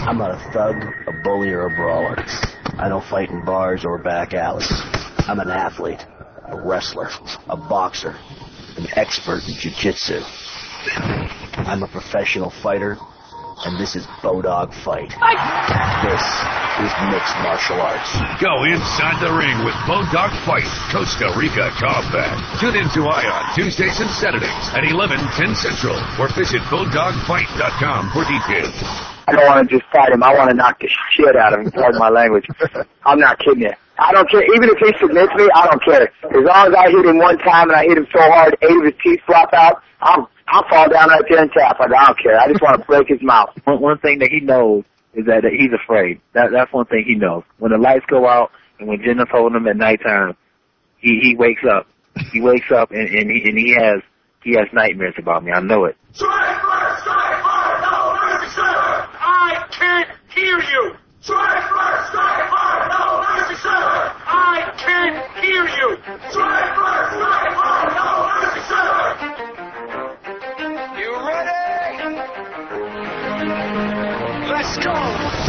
I'm not a thug, a bully, or a brawler. I don't fight in bars or back alleys. I'm an athlete, a wrestler, a boxer, an expert in jiu-jitsu. I'm a professional fighter, and this is Bodog Fight. This is mixed martial arts. Go inside the ring with Bodog Fight, Costa Rica Combat. Tune in to ION Tuesdays and Saturdays at 11:10 Central, or visit BodogFight.com for details. I don't want to just fight him. I want to knock the shit out of him. Pardon my language. I'm not kidding you. I don't care. Even if he submits me, I don't care. As long as I hit him one time and I hit him so hard, 8 of his teeth flop out, I'll fall down right there and tap. I don't care. I just want to break his mouth. One thing that he knows is that he's afraid. That's one thing he knows. When the lights go out and when Jenna's holding him at nighttime, he wakes up. He wakes up and he has nightmares about me. I know it. Strike first, no mercy, sir. I can't hear you. Strike first, no mercy, sir. I can't hear you. Strike first, no mercy, sir. You ready? Let's go.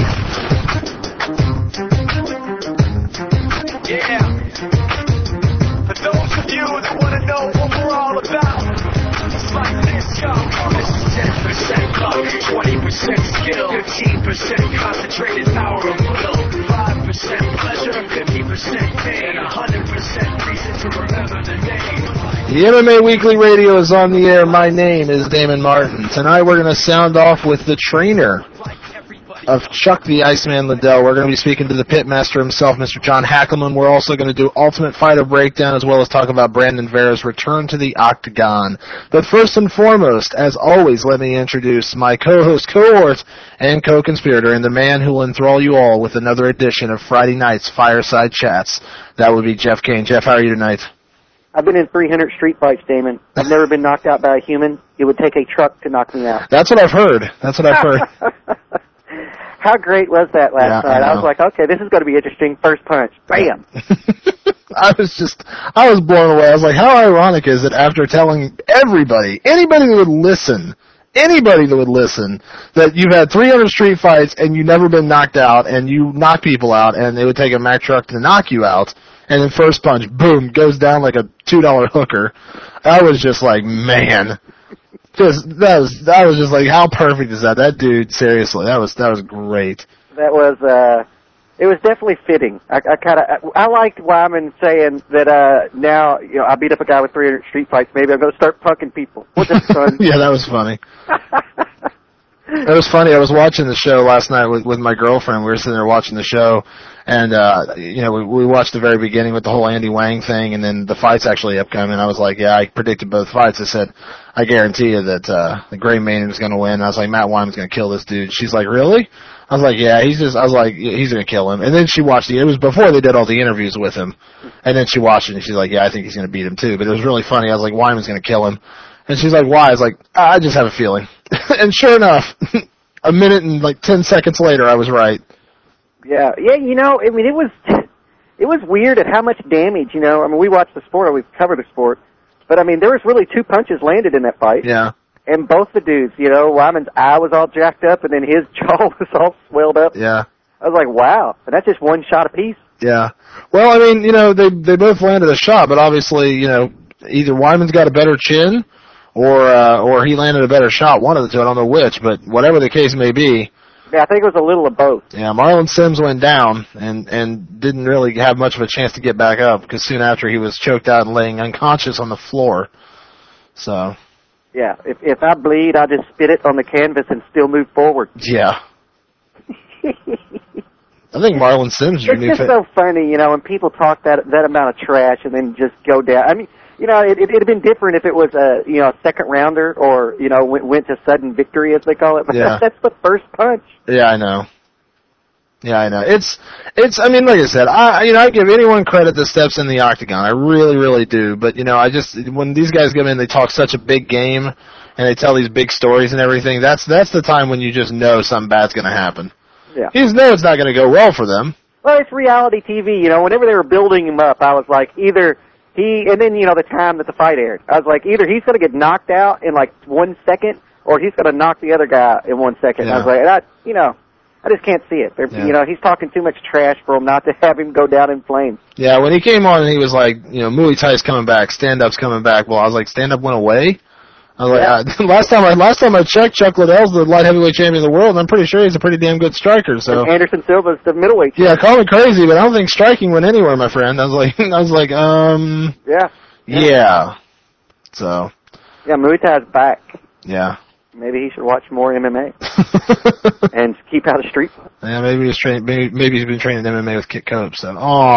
Yeah. For those of you that want to know what we're all about, it's like this, yo. This is 10% luck, 20% skill, 15% concentrated power of will, 5% pleasure, 50% pain, and 100% reason to remember the name. The MMA Weekly Radio is on the air. My name is Damon Martin. Tonight we're going to sound off with the trainer of Chuck the Iceman Liddell. We're going to be speaking to the pitmaster himself, Mr. John Hackelman. We're also going to do Ultimate Fighter Breakdown, as well as talk about Brandon Vera's return to the Octagon. But first and foremost, as always, let me introduce my co-host, cohort, and co-conspirator, and the man who will enthrall you all with another edition of Friday night's Fireside Chats. That would be Jeff Kane. Jeff, how are you tonight? I've been in 300 street fights, Damon. I've never been knocked out by a human. It would take a truck to knock me out. That's what I've heard. That's what I've heard. How great was that last night? I was like, okay, this is going to be interesting. First punch. Bam. I was blown away. I was like, how ironic is it after telling anybody that would listen, that you've had 300 street fights and you've never been knocked out and you knock people out and it would take a Mack truck to knock you out, and then first punch, boom, goes down like a $2 hooker. I was just like, man. That was just like, how perfect is that? That dude, seriously, that was great. That was, it was definitely fitting. I liked Wyman saying that, now, you know, I beat up a guy with 300 street fights, maybe I'm going to start punking people. What's that, son? Yeah, that was funny. It was funny. I was watching the show last night with my girlfriend. We were sitting there watching the show, and you know, we watched the very beginning with the whole Andy Wang thing, and then the fights actually upcoming. I was like, yeah, I predicted both fights. I said, I guarantee you that the Gray Mane was going to win. I was like, Matt Wyman's going to kill this dude. She's like, really? I was like, yeah, he's going to kill him. And then she watched it was before they did all the interviews with him, and then she watched it, and she's like, yeah, I think he's going to beat him too. But it was really funny. I was like, Wyman's going to kill him. And she's like, why? I was like, I just have a feeling. And sure enough, a minute and like 10 seconds later, I was right. Yeah, you know, I mean, it was weird at how much damage, you know. I mean, we watched the sport, or we've covered the sport, but I mean, there was really 2 punches landed in that fight. Yeah. And both the dudes, you know, Wyman's eye was all jacked up, and then his jaw was all swelled up. Yeah. I was like, wow, and that's just one shot apiece. Yeah. Well, I mean, you know, they both landed a shot, but obviously, you know, either Wyman's got a better chin, or he landed a better shot, one of the two, I don't know which, but whatever the case may be. Yeah, I think it was a little of both. Yeah, Marlon Sims went down and didn't really have much of a chance to get back up, because soon after he was choked out and laying unconscious on the floor. So. Yeah, if I bleed, I'll just spit it on the canvas and still move forward. Yeah. I think Marlon Sims is your new It's just so funny, you know, when people talk that amount of trash and then just go down. I mean, you know, it'd have been different if it was a second rounder, or, you know, went to sudden victory, as they call it. But yeah. That's the first punch. Yeah, I know. It's. I mean, like I said, I give anyone credit that steps in the octagon. I really, really do. But you know, when these guys come in, they talk such a big game and they tell these big stories and everything. That's the time when you just know something bad's going to happen. Yeah. You just know it's not going to go well for them. Well, it's reality TV. You know, whenever they were building him up, I was like, either and then, you know, the time that the fight aired, I was like, either he's going to get knocked out in like 1 second, or he's going to knock the other guy in 1 second. Yeah. I was like, you know, I just can't see it. Yeah. You know, he's talking too much trash for him not to have him go down in flames. Yeah, when he came on and he was like, you know, Muay Thai's coming back, stand-up's coming back. Well, I was like, stand-up went away? I was like, last time I checked, Chuck Liddell's the light heavyweight champion of the world, and I'm pretty sure he's a pretty damn good striker. So and Anderson Silva's the middleweight champion. Yeah, call me crazy, but I don't think striking went anywhere, my friend. I was like, yeah. So. Yeah, Muay Thai's back. Yeah. Maybe he should watch more MMA and keep out of street fight. Yeah, maybe he's been training MMA with Kit Cope. So,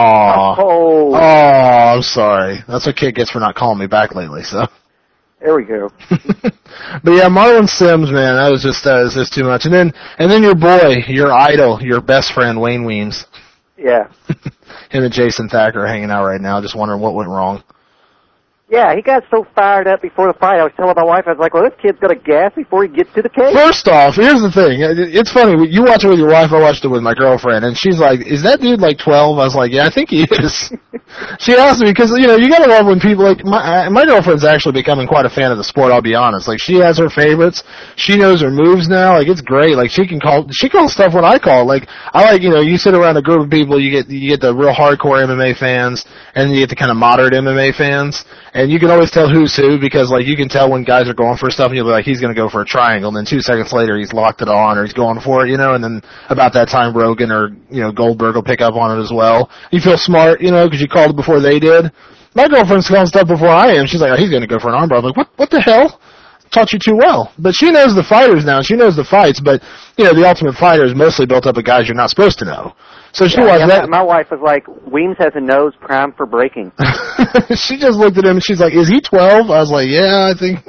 oh, I'm sorry. That's what Kit gets for not calling me back lately. So. There we go. But yeah, Marlon Sims, man, that was just too much. And then your boy, your idol, your best friend, Wayne Weems. Yeah. Him and Jason Thacker are hanging out right now, just wondering what went wrong. Yeah, he got so fired up before the fight. I was telling my wife, I was like, well, this kid's going to gas before he gets to the cage. First off, here's the thing. It's funny. You watch it with your wife, I watched it with my girlfriend, and she's like, is that dude like 12? I was like, yeah, I think he is. She asked me, because, you know, you got to love when people, like, my girlfriend's actually becoming quite a fan of the sport, I'll be honest. Like, she has her favorites. She knows her moves now. Like, it's great. Like, she calls stuff when I call. Like, I like, you know, you sit around a group of people, you get the real hardcore MMA fans, and then you get the kind of moderate MMA fans. And you can always tell who's who because, like, you can tell when guys are going for stuff and you'll be like, he's going to go for a triangle. And then 2 seconds later, he's locked it on or he's going for it, you know. And then about that time, Rogan or, you know, Goldberg will pick up on it as well. You feel smart, you know, because you called it before they did. My girlfriend's calling stuff before I am. She's like, oh, he's going to go for an armbar. I'm like, what the hell? Taught you too well. But she knows the fighters now. She knows the fights. But, you know, the Ultimate Fighter is mostly built up of guys you're not supposed to know. So she watched that. My wife was like, Weems has a nose primed for breaking. She just looked at him and she's like, is he 12? I was like, yeah, I think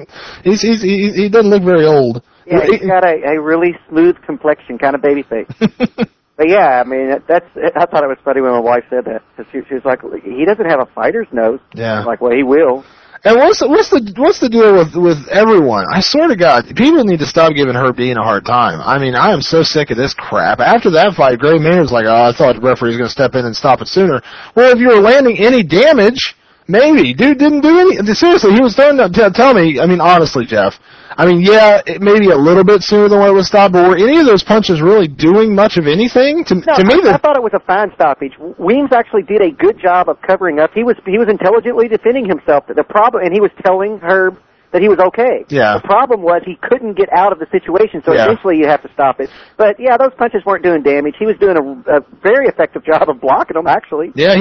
he doesn't look very old. Yeah, he's got a really smooth complexion, kind of baby face. But yeah, I mean, I thought it was funny when my wife said that. Cause she was like, he doesn't have a fighter's nose. Yeah. I'm like, well, he will. And what's the deal with everyone? I swear to God, people need to stop giving Herb Dean a hard time. I mean, I am so sick of this crap. After that fight, Gray Maynard's like, oh, I thought the referee was going to step in and stop it sooner. Well, if you were landing any damage, maybe. Dude didn't do any. Seriously, he was throwing. Tell me. I mean, honestly, Jeff. I mean, yeah, maybe a little bit sooner than when it was stopped, but were any of those punches really doing much of anything? To me, I thought it was a fine stoppage. Weems actually did a good job of covering up. He was intelligently defending himself. The problem, and he was telling Herb that he was okay. Yeah. The problem was he couldn't get out of the situation, so eventually you have to stop it. But yeah, those punches weren't doing damage. He was doing a very effective job of blocking them, actually. Yeah,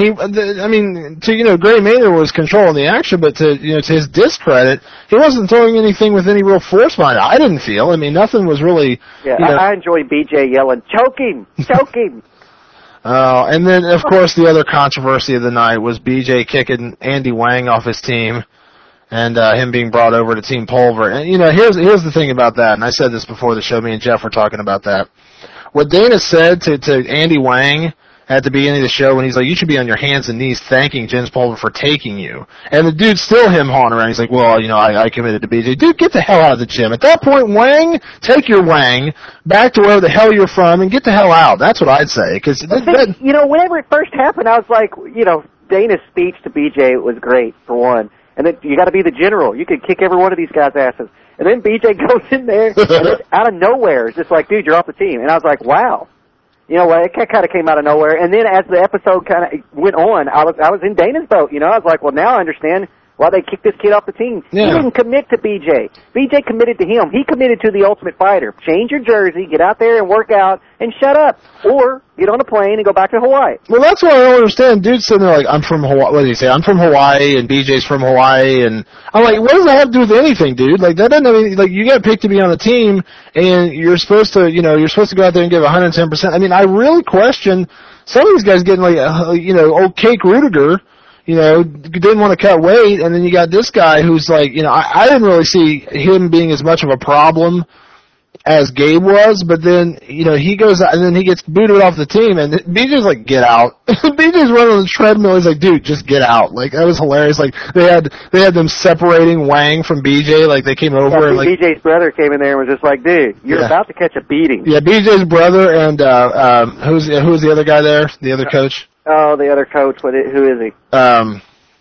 Gray Maynard was controlling the action, but to his discredit, he wasn't throwing anything with any real force behind it. I didn't feel. I mean, nothing was really. Yeah, I enjoy BJ yelling, "Choke him! Choke him!" And then of course the other controversy of the night was BJ kicking Andy Wang off his team. And him being brought over to Team Pulver. And, you know, here's the thing about that, and I said this before the show, me and Jeff were talking about that. What Dana said to Andy Wang at the beginning of the show when he's like, you should be on your hands and knees thanking Jens Pulver for taking you. And the dude's still him-hawing around. He's like, well, you know, I committed to BJ. Dude, get the hell out of the gym. At that point, Wang, take your Wang back to where the hell you're from and get the hell out. That's what I'd say. Cause you know, whenever it first happened, I was like, you know, Dana's speech to BJ was great, for one. And then you got to be the general. You could kick every one of these guys' asses. And then BJ goes in there, and it's out of nowhere. It's just like, dude, you're off the team. And I was like, wow. You know what? It kind of came out of nowhere. And then as the episode kind of went on, I was in Dana's boat. You know, I was like, well, now I understand why they kicked this kid off the team. Yeah. He didn't commit to BJ. BJ committed to him. He committed to the Ultimate Fighter. Change your jersey, get out there and work out, and shut up. Or get on a plane and go back to Hawaii. Well, that's what I don't understand. Dude's sitting there like, I'm from Hawaii. What did he say? I'm from Hawaii, and BJ's from Hawaii. And I'm like, what does that have to do with anything, dude? Like, that doesn't have any, like, you got picked to be on the team, and you're supposed to go out there and give 110%. I mean, I really question some of these guys getting like, old Cake Rudiger, you know, didn't want to cut weight, and then you got this guy who's like, you know, I didn't really see him being as much of a problem as Gabe was, but then, you know, he goes out and then he gets booted off the team, and BJ's like, get out. BJ's running on the treadmill. He's like, dude, just get out. Like, that was hilarious. Like, they had them separating Wang from BJ. Like, they came over and like BJ's brother came in there and was just like, dude, you're about to catch a beating. Yeah, BJ's brother and who's the other guy there? The other coach? Oh, the other coach. Who is he?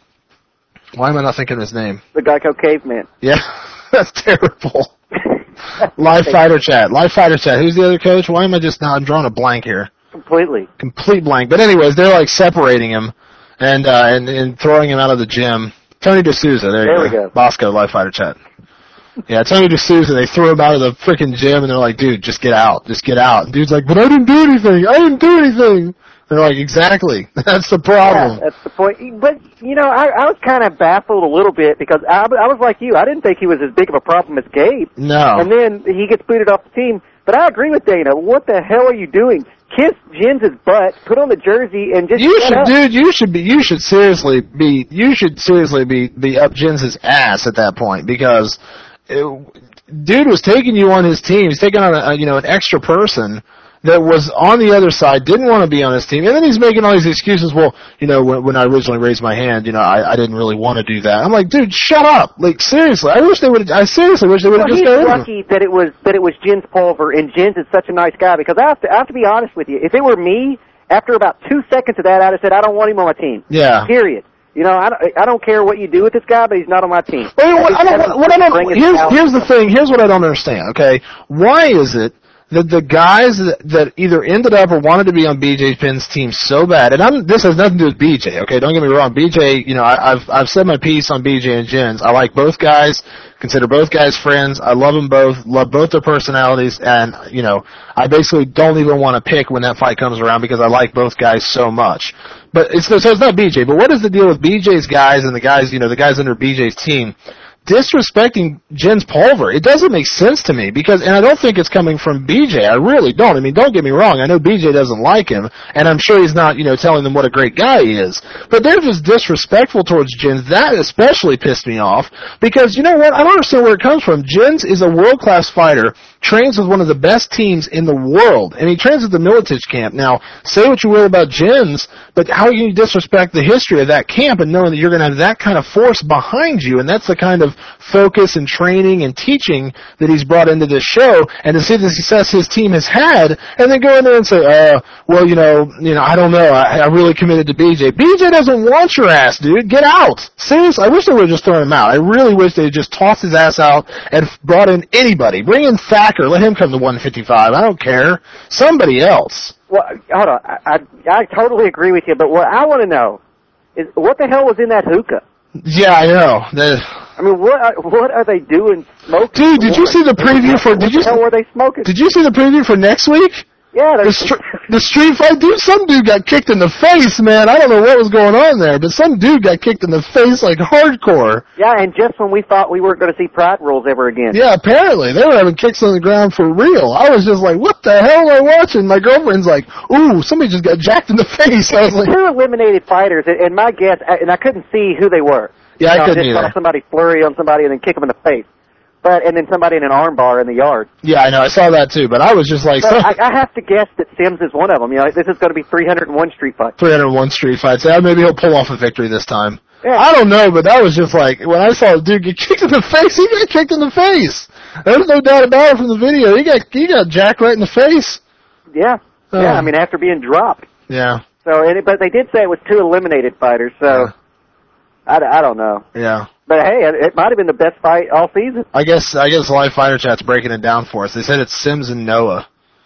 Why am I not thinking of his name? The Geico Caveman. Yeah, that's terrible. Live Fighter Chat. Who's the other coach? Why am I just now? I'm drawing a blank here. Complete blank. But anyways, they're like separating him and throwing him out of the gym. Tony D'Souza. There we go. Bosco, Live Fighter Chat. Yeah, Tony D'Souza, they threw him out of the freaking gym, and they're like, dude, just get out. And dude's like, but I didn't do anything. They're like, exactly. That's the problem. Yeah, that's the point. But, I was kind of baffled a little bit because I was like you. I didn't think he was as big of a problem as Gabe. No. And then he gets booted off the team. But I agree with Dana. What the hell are you doing? Kiss Jens' butt, put on the jersey, and just you should seriously be up Jens' ass at that point because dude was taking you on his team. He's taking on an extra person that was on the other side, didn't want to be on his team, and then he's making all these excuses. Well, when I originally raised my hand, I didn't really want to do that. I'm like, dude, shut up! Like seriously, I seriously wish they would have just got rid of him. He's lucky that it was Jens Pulver, and Jens is such a nice guy because I have to be honest with you. If it were me, after about 2 seconds of that, I'd have said I don't want him on my team. Yeah. Period. I don't care what you do with this guy, but he's not on my team. Here's the thing. Here's what I don't understand. Okay, why is it that the guys that either ended up or wanted to be on BJ Penn's team so bad, and this has nothing to do with BJ, okay? Don't get me wrong. BJ, I've said my piece on BJ and Jens. I like both guys, consider both guys friends. I love them both, love both their personalities, and, I basically don't even want to pick when that fight comes around because I like both guys so much. But so it's not BJ, but what is the deal with BJ's guys and the guys, the guys under BJ's team disrespecting Jens Pulver? It doesn't make sense to me and I don't think it's coming from BJ. I really don't. I mean, don't get me wrong. I know BJ doesn't like him, and I'm sure he's not, telling them what a great guy he is. But they're just disrespectful towards Jens. That especially pissed me off because, you know what? I don't understand where it comes from. Jens is a world-class fighter, trains with one of the best teams in the world, and he trains at the Militich camp. Now, say what you will about Jens, but how can you disrespect the history of that camp and knowing that you're going to have that kind of force behind you, and that's the kind of focus and training and teaching that he's brought into this show, and to see the success his team has had, and then go in there and say, well, I don't know, I really committed to BJ. BJ doesn't want your ass, dude. Get out. Seriously, I wish they would have just thrown him out. I really wish they had just tossed his ass out and brought in anybody. Bring in Thacker. Let him come to 155. I don't care. Somebody else. Well, hold on. I totally agree with you, but what I want to know is what the hell was in that hookah? Yeah, I know. I mean, what are they doing smoking? Dude, did you see the preview for? What the hell were they smoking? Did you see the preview for next week? Yeah, the street fight, dude. Some dude got kicked in the face, man. I don't know what was going on there, but some dude got kicked in the face like hardcore. Yeah, and just when we thought we weren't going to see Pride Rules ever again. Yeah, apparently they were having kicks on the ground for real. I was just like, what the hell am I watching? My girlfriend's like, ooh, somebody just got jacked in the face. I was like, two eliminated fighters, and my guess, and I couldn't see who they were. Yeah, I couldn't either. Just saw somebody flurry on somebody and then kick them in the face. And then somebody in an arm bar in the yard. Yeah, I know. I saw that too, but I was just like... I have to guess that Sims is one of them. This is going to be 301 street fights. 301 street fights. Yeah, maybe he'll pull off a victory this time. Yeah. I don't know, but that was just like... When I saw a dude get kicked in the face, he got kicked in the face. There's no doubt about it from the video. He got jacked right in the face. Yeah. Yeah, I mean, after being dropped. Yeah. So, but they did say it was two eliminated fighters, so... Yeah. I don't know. Yeah. But hey, it might have been the best fight all season. I guess Live Fighter Chat's breaking it down for us. They said it's Sims and Noah.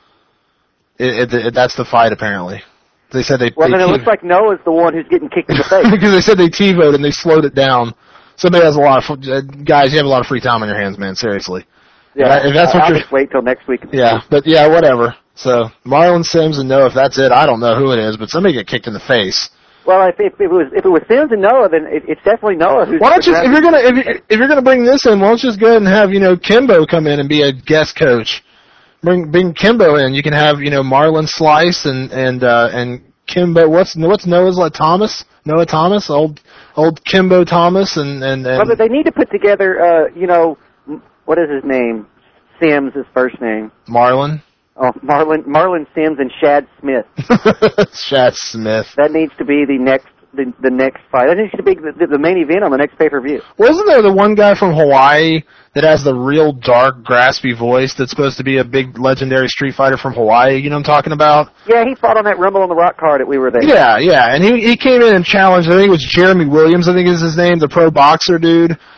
That's the fight, apparently. They said they... Well, then it looks like Noah's the one who's getting kicked in the face. Because they said they TiVoed and they slowed it down. Somebody has a lot of... guys, you have a lot of free time on your hands, man. Seriously. Yeah, I'll just wait till next week. Yeah, but yeah, whatever. So, Marlon Sims and Noah, if that's it, I don't know who it is, but somebody get kicked in the face. Well, if it was Sims and Noah, then it's definitely Noah who's... Why don't you, if you're gonna bring this in, why don't you just go ahead and have, Kimbo come in and be a guest coach? Bring Kimbo in. You can have, Marlon Slice and Kimbo. What's Noah's like? Thomas? Noah Thomas? Old Kimbo Thomas and. Well, they need to put together, what is his name? Sims, his first name. Marlon. Oh, Marlon Sims and Shad Smith. Shad Smith. That needs to be the next fight. That needs to be the main event on the next pay-per-view. Wasn't there the one guy from Hawaii that has the real dark, graspy voice that's supposed to be a big legendary street fighter from Hawaii? You know what I'm talking about? Yeah, he fought on that Rumble on the Rock card that we were there. Yeah, and he came in and challenged, I think it was Jeremy Williams, I think is his name, the pro boxer dude.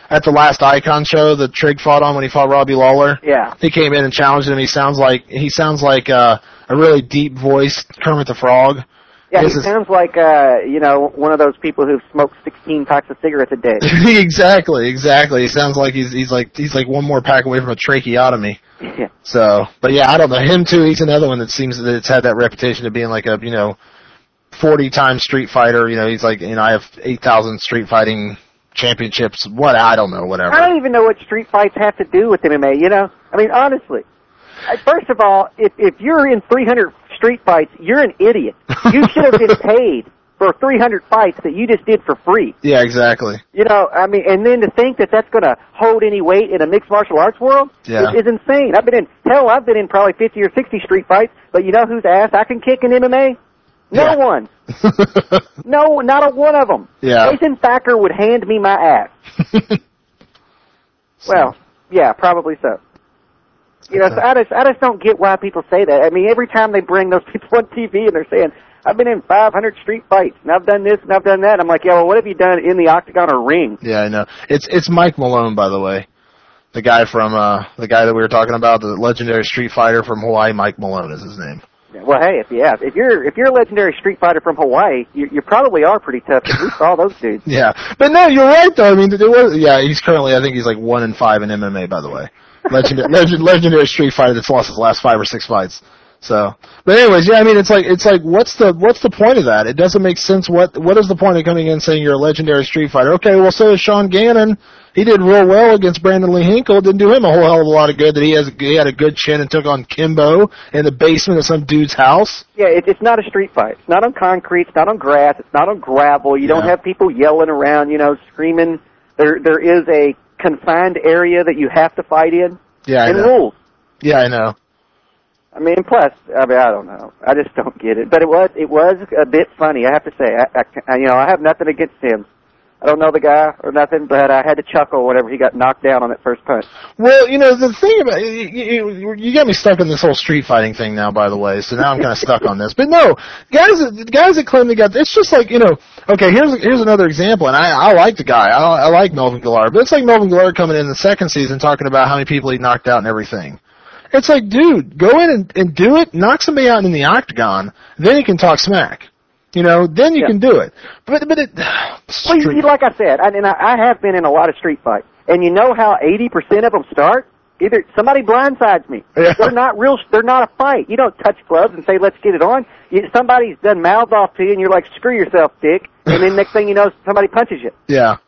at the last Icon show that Trigg fought on when he fought Robbie Lawler. Yeah. He came in and challenged him. He sounds like a really deep voiced Kermit the Frog. Yeah, he sounds like one of those people who've smoked 16 packs of cigarettes a day. Exactly. He sounds like he's like one more pack away from a tracheotomy. Yeah. So, but yeah, I don't know. Him too. He's another one that seems that it's had that reputation of being like a 40-time Street Fighter. He's like I have 8,000 Street Fighting championships. I don't know. Whatever. I don't even know what street fights have to do with MMA. I mean, honestly. First of all, if you're in 300 street fights, you're an idiot. You should have been paid for 300 fights that you just did for free. Yeah, exactly. I mean, and then to think that that's going to hold any weight in a mixed martial arts world is insane. I've been in probably 50 or 60 street fights, but you know whose ass I can kick in MMA? No one. No, not a one of them. Yeah. Jason Thacker would hand me my ass. Well, yeah, probably so. So I just don't get why people say that. I mean, every time they bring those people on TV and they're saying, I've been in 500 street fights, and I've done this, and I've done that. I'm like, yeah, well, what have you done in the octagon or ring? Yeah, I know. It's Mike Malone, by the way. The guy that we were talking about, the legendary Street Fighter from Hawaii, Mike Malone is his name. Yeah, well, hey, if you're a legendary Street Fighter from Hawaii, you probably are pretty tough. Because we saw those dudes. Yeah, but no, you're right though. I mean, he's currently, I think he's like 1-5 in MMA, by the way. Legendary Street Fighter that's lost his last 5 or 6 fights. So, but anyways, yeah, I mean, it's like, what's the point of that? It doesn't make sense. What is the point of coming in and saying you're a legendary Street Fighter? Okay, well, so is Sean Gannon. He did real well against Brandon Lee Hinkle. Didn't do him a whole hell of a lot of good. That he had a good chin and took on Kimbo in the basement of some dude's house. Yeah, it's not a street fight. It's not on concrete. It's not on grass. It's not on gravel. You don't have people yelling around, screaming. There is a confined area that you have to fight in. Yeah, I know. Rules. Yeah, I know. I mean, plus, I don't know. I just don't get it. But it was a bit funny, I have to say. I have nothing against him. I don't know the guy or nothing, but I had to chuckle whenever he got knocked down on that first punch. Well, the thing about you got me stuck in this whole street fighting thing now, by the way. So now I'm kind of stuck on this. But no, guys that claim they got, it's just like, okay, here's another example, and I like the guy. I like Melvin Guillard, but it's like Melvin Guillard coming in the second season talking about how many people he knocked out and everything. It's like, dude, go in and do it, knock somebody out in the octagon, then you can talk smack. Then you can do it. But it. Well, like I said, I have been in a lot of street fights, and you know how 80% of them start? Either somebody blindsides me. Yeah. They're not a fight. You don't touch gloves and say, let's get it on. Somebody's done mouths off to you, and you're like, screw yourself, dick. And then next thing you know, somebody punches you. Yeah.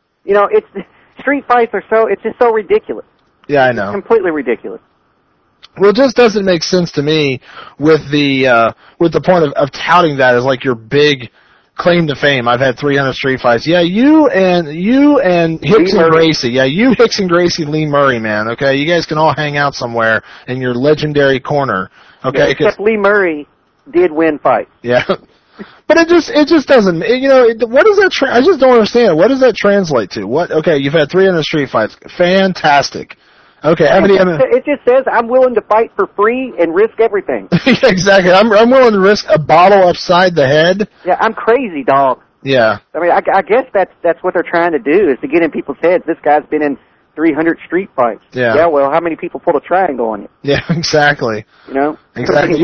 Street fights it's just so ridiculous. Yeah, I know. It's completely ridiculous. Well, it just doesn't make sense to me with the point of touting that as like your big claim to fame. I've had 300 street fights. Yeah, you and Hicks and Gracie. Yeah, you, Hicks and Gracie, Lee Murray, man. Okay, you guys can all hang out somewhere in your legendary corner. Okay, yeah, except Lee Murray did win fights. Yeah. But it just doesn't, what does that, I just don't understand. What does that translate to? Okay, you've had 300 street fights. Fantastic. Okay, it just says I'm willing to fight for free and risk everything. Yeah, exactly. I'm willing to risk a bottle upside the head. Yeah, I'm crazy, dog. Yeah. I mean, I guess that's what they're trying to do, is to get in people's heads. This guy's been in 300 street fights. Yeah. Yeah, well, how many people pulled a triangle on you? Yeah, exactly. Exactly.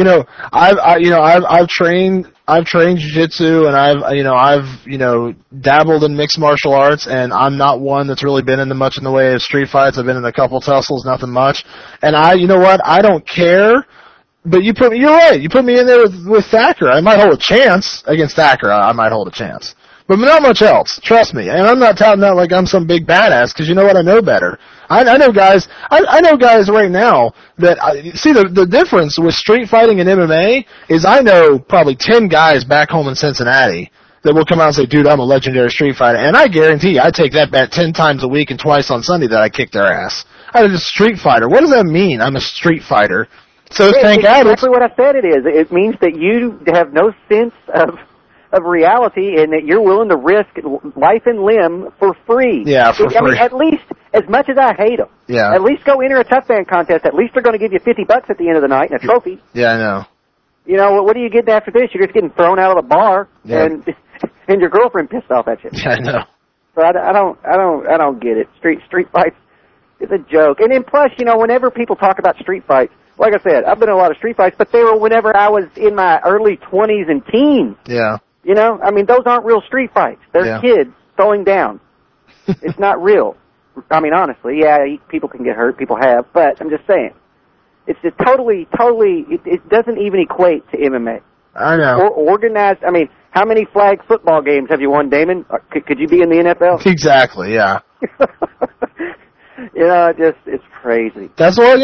I've trained jiu-jitsu, and I've dabbled in mixed martial arts, and I'm not one that's really been into much in the way of street fights. I've been in a couple tussles, nothing much. And I don't care. But you're right. You put me in there with Thacker. I might hold a chance against Thacker. I might hold a chance. But not much else. Trust me. And I'm not touting that like I'm some big badass, because you know what? I know better. I know guys. I know guys right now that see the difference with street fighting and MMA is I know probably 10 guys back home in Cincinnati that will come out and say, "Dude, I'm a legendary street fighter," and I guarantee I take that bet 10 times a week and twice on Sunday that I kick their ass. I'm a street fighter. What does that mean? I'm a street fighter. So thank God. Exactly what I said it is. It means that you have no sense of reality, and that you're willing to risk life and limb for free. Yeah, for free. I mean, at least, as much as I hate them, at least go enter a tough man contest. At least they're going to give you $50 at the end of the night and a trophy. Yeah, I know. What do you get after this? You're just getting thrown out of the bar, and your girlfriend pissed off at you. Yeah, I know. So I don't get it. Street fights is a joke. And then plus, whenever people talk about street fights, like I said, I've been in a lot of street fights, but they were whenever I was in my early 20s and teens. Yeah. I mean, those aren't real street fights. They're kids throwing down. It's not real. I mean, honestly, people can get hurt. People have. But I'm just saying. It's just totally, it doesn't even equate to MMA. I know. Or organized, I mean, how many flag football games have you won, Damon? Could you be in the NFL? Exactly, yeah. It's crazy. That's what,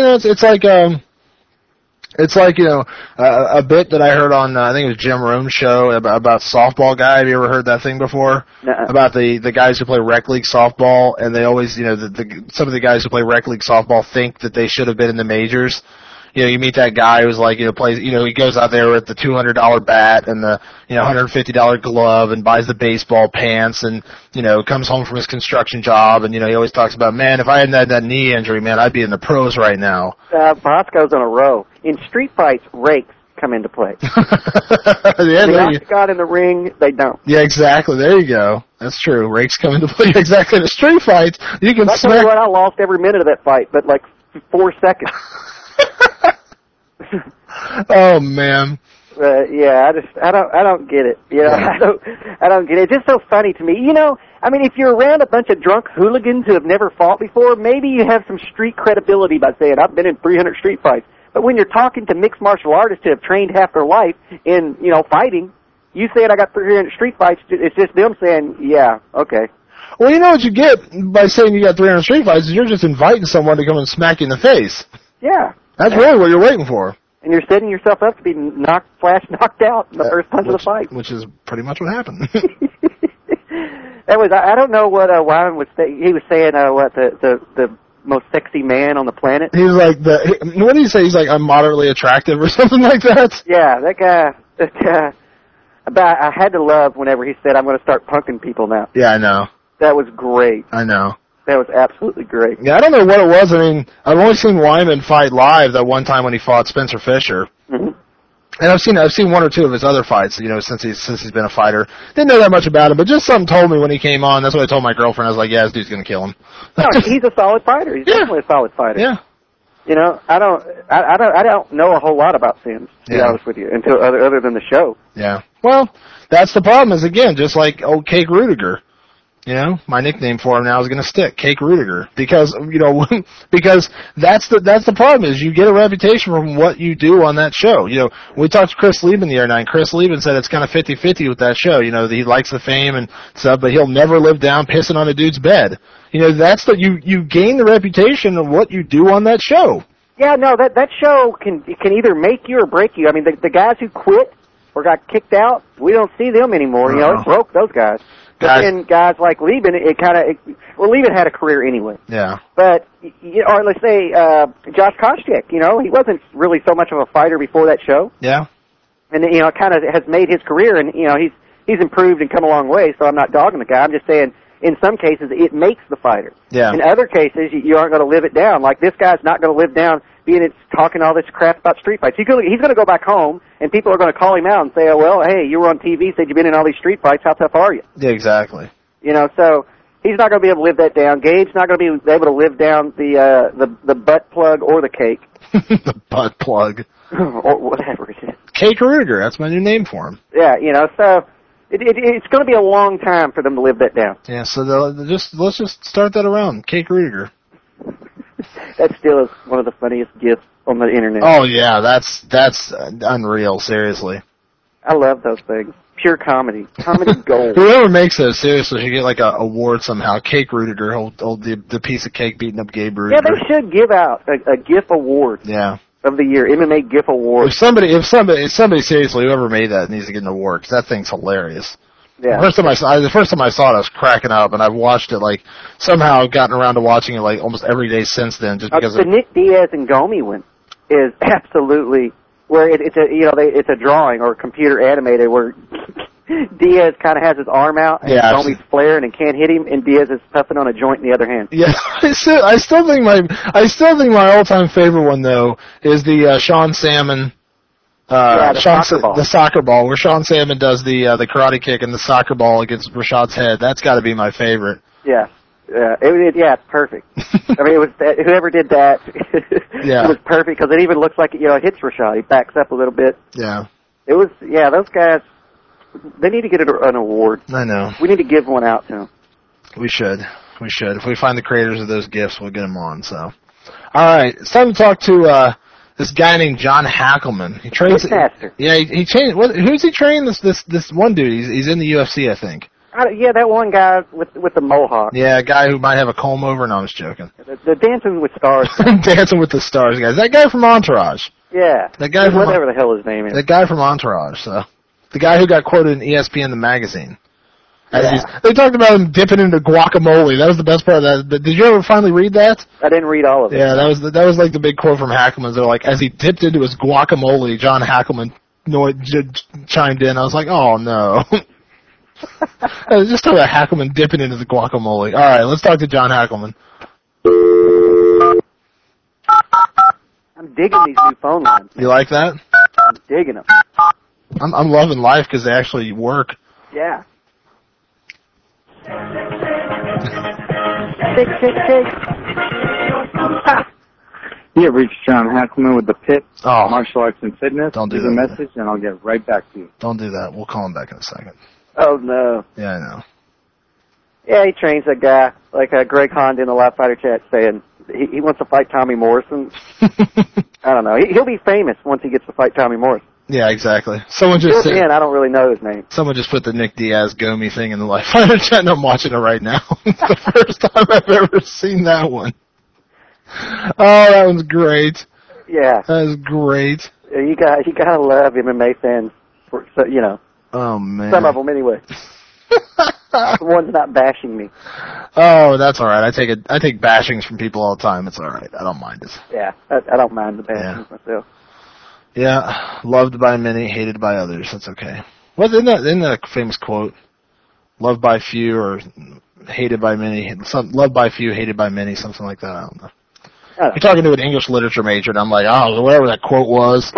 it's like, a bit that I heard on, I think it was Jim Rome's show about softball guy. Have you ever heard that thing before? Nuh-uh. About the guys who play rec league softball, and they always, some of the guys who play rec league softball think that they should have been in the majors. You meet that guy who's like, plays, he goes out there with the $200 bat and the, $150 glove and buys the baseball pants and, comes home from his construction job and, he always talks about, man, if I hadn't had that knee injury, man, I'd be in the pros right now. Bosco's on a row. In street fights, rakes come into play. They knock God in the ring, they don't. Yeah, exactly. There you go. That's true. Rakes come into play. Exactly. In a street fight, you can tell you what, I lost every minute of that fight, but like 4 seconds. Oh man. I don't get it. I don't get it. It's just so funny to me. I mean, if you're around a bunch of drunk hooligans who have never fought before, maybe you have some street credibility by saying, I've been in 300 street fights. But when you're talking to mixed martial artists who have trained half their life in, fighting, you saying I got 300 street fights, it's just them saying, yeah, okay. Well, you know what you get by saying you got 300 street fights is you're just inviting someone to come and smack you in the face. Yeah. That's really what you're waiting for. And you're setting yourself up to be knocked out in the first punch of the fight. Which is pretty much what happened. I don't know what Wyman was saying. He was saying what the most sexy man on the planet. He was like what did he say? He's like, I'm moderately attractive or something like that. Yeah, that guy. I had to love whenever he said, I'm going to start punking people now. Yeah, I know. That was great. I know. That was absolutely great. Yeah, I don't know what it was. I mean, I've only seen Wyman fight live that one time when he fought Spencer Fisher. Mm-hmm. And I've seen one or two of his other fights, since he's been a fighter. Didn't know that much about him, but just something told me when he came on. That's what I told my girlfriend. I was like, yeah, this dude's going to kill him. No, he's a solid fighter. He's definitely a solid fighter. Yeah. I don't know a whole lot about Sims, to be honest with you, until other than the show. Yeah. Well, that's the problem is, again, just like old Cake Rudiger. My nickname for him now is going to stick, Cake Rudiger, because because that's the problem is you get a reputation from what you do on that show. We talked to Chris Lieben the other night. Chris Lieben said it's kind of 50-50 with that show. He likes the fame and stuff, but he'll never live down pissing on a dude's bed. That's you gain the reputation of what you do on that show. Yeah, no, that show can either make you or break you. I mean, the guys who quit or got kicked out, we don't see them anymore. It broke those guys. But then guys like Lieben, Lieben had a career anyway. Yeah. But, or let's say, Josh Koscheck, he wasn't really so much of a fighter before that show. Yeah. And, it kind of has made his career, and, he's improved and come a long way, so I'm not dogging the guy. I'm just saying, in some cases, it makes the fighter. Yeah. In other cases, you aren't going to live it down. Like, this guy's not going to live down talking all this crap about street fights. He's going to go back home, and people are going to call him out and say, oh, well, hey, you were on TV, said you've been in all these street fights. How tough are you? Yeah, exactly. So he's not going to be able to live that down. Gabe's not going to be able to live down the butt plug or the cake. The butt plug. Or whatever it is. Cake Rudiger, that's my new name for him. Yeah, so it's going to be a long time for them to live that down. Yeah, so let's just start that around. Cake Rudiger. That still is one of the funniest gifs on the internet. Oh yeah, that's unreal. Seriously, I love those things. Pure comedy gold. Whoever makes those seriously should get like a award somehow. Cake Rudiger, hold the piece of cake beating up Gabe Rudiger. Yeah, they should give out a GIF award. Yeah. Of the year, MMA GIF award. If somebody seriously, whoever made that needs to get an award because that thing's hilarious. Yeah. The first time I saw it, I was cracking up, and I've watched it somehow I've gotten around to watching it almost every day since then, just because. The Nick Diaz and Gomi one is absolutely where it's a drawing or computer animated where Diaz kind of has his arm out and Gomi's flaring and can't hit him, and Diaz is puffing on a joint in the other hand. Yeah, I still think my all-time favorite one though is the Sean Salmon the soccer ball. The soccer ball, where Sean Salmon does the karate kick and the soccer ball against Rashad's head. That's got to be my favorite. Yeah. It's perfect. I mean, it was whoever did that. Yeah. It was perfect because it even looks like it hits Rashad. He backs up a little bit. Yeah. It was those guys. They need to get an award. I know. We need to give one out to them. We should. If we find the creators of those gifts, we'll get them on. So, all right, it's time to talk to this guy named John Hackleman. He trains. Yeah, he changed. Who's he training? This one dude. He's in the UFC, I think. That one guy with the mohawk. Yeah, a guy who might have a comb over. No, I was joking. The Dancing with Stars. Dancing with the Stars guy. That guy from Entourage. Yeah. That guy from whatever the hell his name is. That guy from Entourage. So, the guy who got quoted in ESPN the magazine. Yeah. They talked about him dipping into guacamole. That was the best part of that. Did you ever finally read that? I didn't read all of it. Yeah, that was like the big quote from Hackleman. They're like, as he dipped into his guacamole, John Hackleman chimed in. I was like, oh no. Just talk about Hackleman dipping into the guacamole. All right, let's talk to John Hackleman. I'm digging these new phone lines. You like that? I'm digging them. I'm loving life because they actually work. Yeah. Shake. You have reached John Hackleman with the Pit, Oh. Martial Arts and Fitness. Don't do Leave that. a message, and I'll get right back to you. Don't do that. We'll call him back in a second. Oh, no. Yeah, I know. Yeah, he trains that guy, like Greg Honda in the Live Fighter chat saying he wants to fight Tommy Morrison. I don't know. He'll be famous once he gets to fight Tommy Morrison. Yeah, exactly. Someone just said, I don't really know his name. Someone just put the Nick Diaz Gomi thing in the Live Fighter chat, and I'm watching it right now. It's the first time I've ever seen that one. Oh, that one's great. Yeah. That is great. You gotta love MMA fans. Oh, man. Some of them anyway. The one's not bashing me. Oh, that's all right. I take bashings from people all the time. It's all right. I don't mind it. Yeah, I don't mind the bashings myself. Yeah, loved by many, hated by others. That's okay. Well, isn't that a famous quote? Loved by few or hated by many. Loved by few, hated by many, something like that. I don't know. You're talking to an English literature major, and I'm like, oh, whatever that quote was.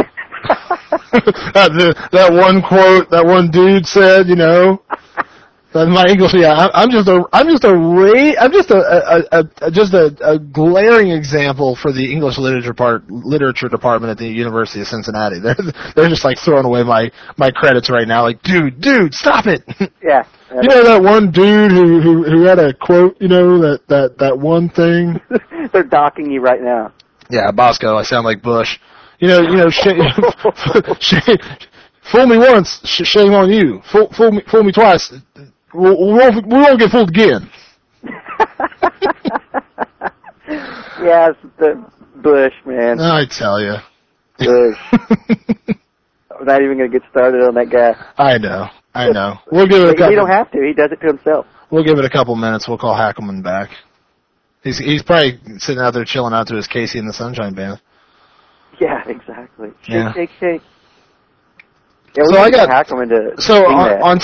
that one quote, that one dude said, my English, yeah, I'm just a glaring example for the English literature department at the University of Cincinnati. They're just like throwing away my credits right now. Like, dude, stop it. Yeah. You know that one dude who had a quote, that one thing? They're docking you right now. Yeah, Bosco, I sound like Bush. Fool me once, shame on you. Fool me twice. We won't get fooled again. Yeah, it's the Bush, man. I tell you. Bush. I'm not even going to get started on that guy. I know. We'll give it a couple. He don't have to. He does it to himself. We'll give it a couple minutes. We'll call Hackleman back. He's probably sitting out there chilling out to his Casey and the Sunshine Band. Yeah, exactly. Shake. Yeah, so I got Hackleman to on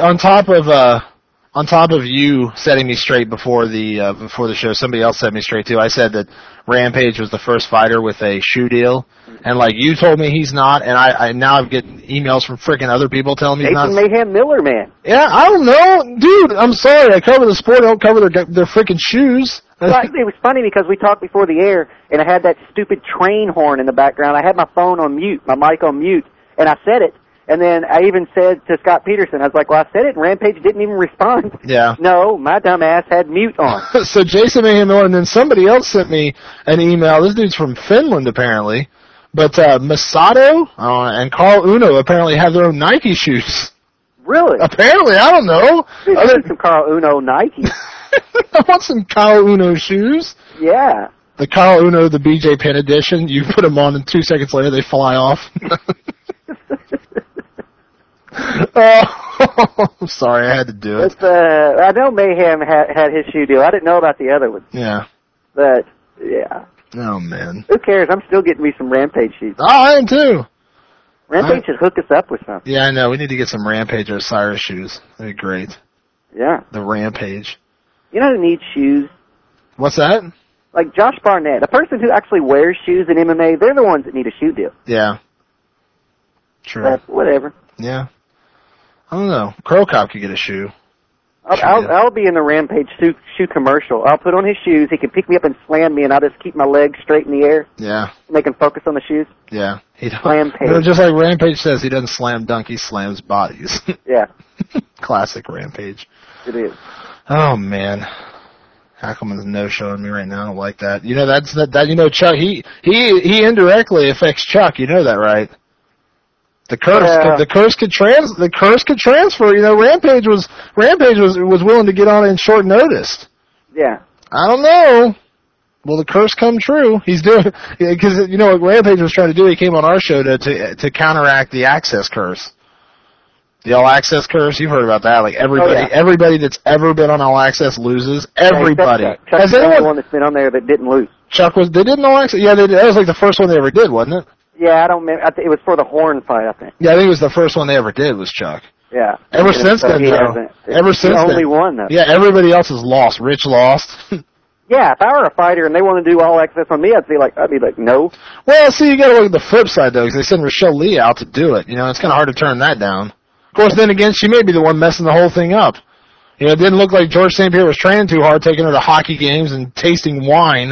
top of you setting me straight before the show, somebody else set me straight too. I said that Rampage was the first fighter with a shoe deal, and like you told me he's not, and I now I'm getting emails from freaking other people telling me he's not. Jason Mayhem Miller, man. Yeah, I don't know, dude. I'm sorry. I cover the sport. I don't cover their freaking shoes. Well, it was funny because we talked before the air, and I had that stupid train horn in the background. I had my phone on mute, my mic on mute, and I said it. And then I even said to Scott Peterson, I was like, well, I said it, and Rampage didn't even respond. Yeah. No, my dumb ass had mute on. So Jason Mayhem Miller, and then somebody else sent me an email. This dude's from Finland, apparently. But Masato and Carl Uno apparently have their own Nike shoes. Really? Apparently, I don't know. I want some Carl Uno Nike. I want some Carl Uno shoes. Yeah. The Carl Uno, the BJ Penn edition. You put them on, and 2 seconds later, they fly off. Oh, I'm sorry, I had to do it. I know Mayhem had his shoe deal. I didn't know about the other one. Yeah. But, yeah. Oh, man. Who cares? I'm still getting me some Rampage shoes. Oh, I am too. Rampage should hook us up with something. Yeah, I know. We need to get some Rampage or Osiris shoes. That'd be great. Yeah. The Rampage. You know who needs shoes? What's that? Like Josh Barnett. A person who actually wears shoes in MMA, they're the ones that need a shoe deal. Yeah. True. But whatever. Yeah. I don't know. Crow Cop could get a shoe. I'll be in the Rampage shoe commercial. I'll put on his shoes. He can pick me up and slam me, and I'll just keep my legs straight in the air. Yeah. And they can focus on the shoes. Yeah. He don't, Rampage. just like Rampage says, he doesn't slam dunk, he slams bodies. Yeah. Classic Rampage. It is. Oh, man. Hackelman's no-showing me right now. I don't like that. You know, that you know, Chuck, he indirectly affects Chuck. You know that, right? The curse could transfer. You know, Rampage was willing to get on it in short notice. Yeah. I don't know. Will the curse come true? He's doing, because you know what Rampage was trying to do. He came on our show to counteract the Access curse. The All Access curse, you've heard about that. Like everybody that's ever been on All Access loses. Everybody. Chuck's the only one that's been on there that didn't lose. They didn't All Access. Yeah, that was like the first one they ever did, wasn't it? Yeah, I don't remember. It was for the Horn fight, I think. Yeah, I think it was the first one they ever did was Chuck. Yeah. Ever since then, though. He's the only one, though. Yeah, everybody else is lost. Rich lost. Yeah, if I were a fighter and they want to do All Access on me, I'd be like, no. Well, see, you got to look at the flip side though, because they sent Rochelle Lee out to do it. You know, it's kind of hard to turn that down. Of course, then again, she may be the one messing the whole thing up. You know, it didn't look like George St. Pierre was training too hard, taking her to hockey games and tasting wine.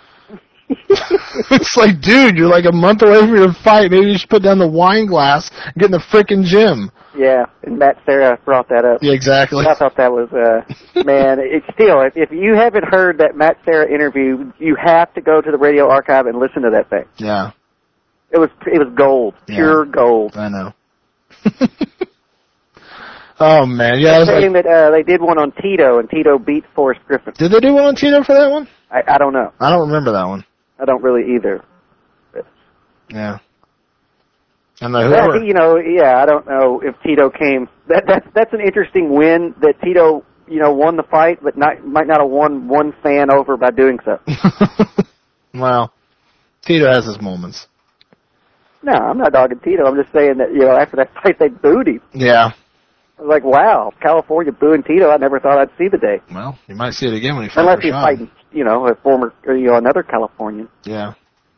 It's like, dude, you're like a month away from your fight. Maybe you should put down the wine glass and get in the frickin' gym. Yeah, and Matt Serra brought that up. Yeah, exactly. I thought that was, man, it's still, if you haven't heard that Matt Serra interview, you have to go to the radio archive and listen to that thing. Yeah. It was gold. Yeah. Pure gold. I know. Oh, man. Yeah, They're saying that they did one on Tito, and Tito beat Forrest Griffin. Did they do one on Tito for that one? I don't know. I don't remember that one. I don't really either. But yeah. And whoever, you know, yeah, I don't know if Tito came. That's an interesting win that Tito, you know, won the fight, but might not have won one fan over by doing so. Well, Tito has his moments. No, I'm not dogging Tito. I'm just saying that, you know, after that fight, they booed him. Yeah. I was like, wow, California booing Tito. I never thought I'd see the day. Well, you might see it again when he fights unless he's fighting, you know, a former, you know, another Californian. Yeah.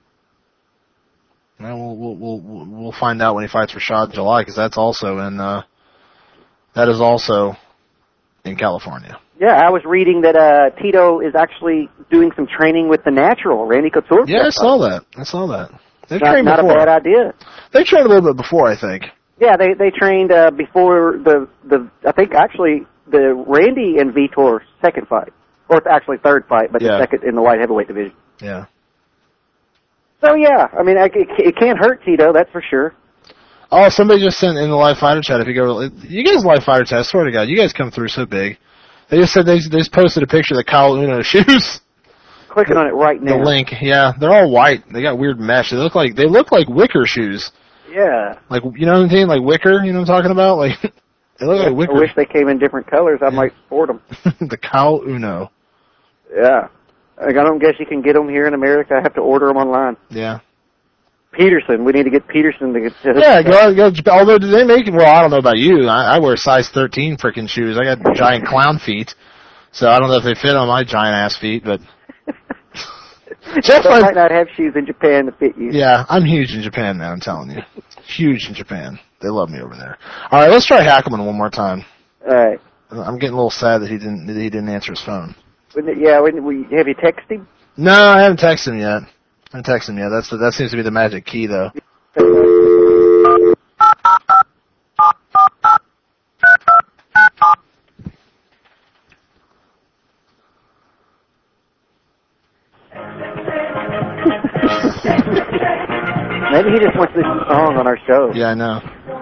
Well, we'll find out when he fights Rashad in July, because that's also in that is also in California. Yeah, I was reading that Tito is actually doing some training with the Natural, Randy Couture. Yeah, I saw that. They've trained not before. a bad idea. They trained a little bit before, I think. Yeah, they trained before the I think actually the Randy and Vitor second fight, or actually third fight, but the second in the light heavyweight division. Yeah. So yeah, I mean it can't hurt Tito, that's for sure. Oh, somebody just sent in the live fighter chat. If you go, you guys live fighter chat. I swear to God, you guys come through so big. They just said they just posted a picture of the Kyle Uno shoes. Clicking on it right now. The link, yeah, they're all white. They got weird mesh. They look like wicker shoes. Yeah. Like, you know what I'm saying? Like wicker, you know what I'm talking about? Like, they look like wicker. I wish they came in different colors. I might sport them. The Kyle Uno. Yeah. I don't guess you can get them here in America. I have to order them online. Yeah. Peterson. We need to get Peterson to get... Yeah, go. Although, do they make... Well, I don't know about you. I wear size 13 frickin' shoes. I got giant clown feet. So I don't know if they fit on my giant-ass feet, but... Jeff might not have shoes in Japan to fit you. Yeah, I'm huge in Japan, man, I'm telling you. Huge in Japan. They love me over there. All right, let's try Hackelman one more time. All right. I'm getting a little sad that he didn't answer his phone. Have you texted him? No, I haven't texted him yet. That seems to be the magic key, though. Maybe he just wants this song on our show. Yeah, I know.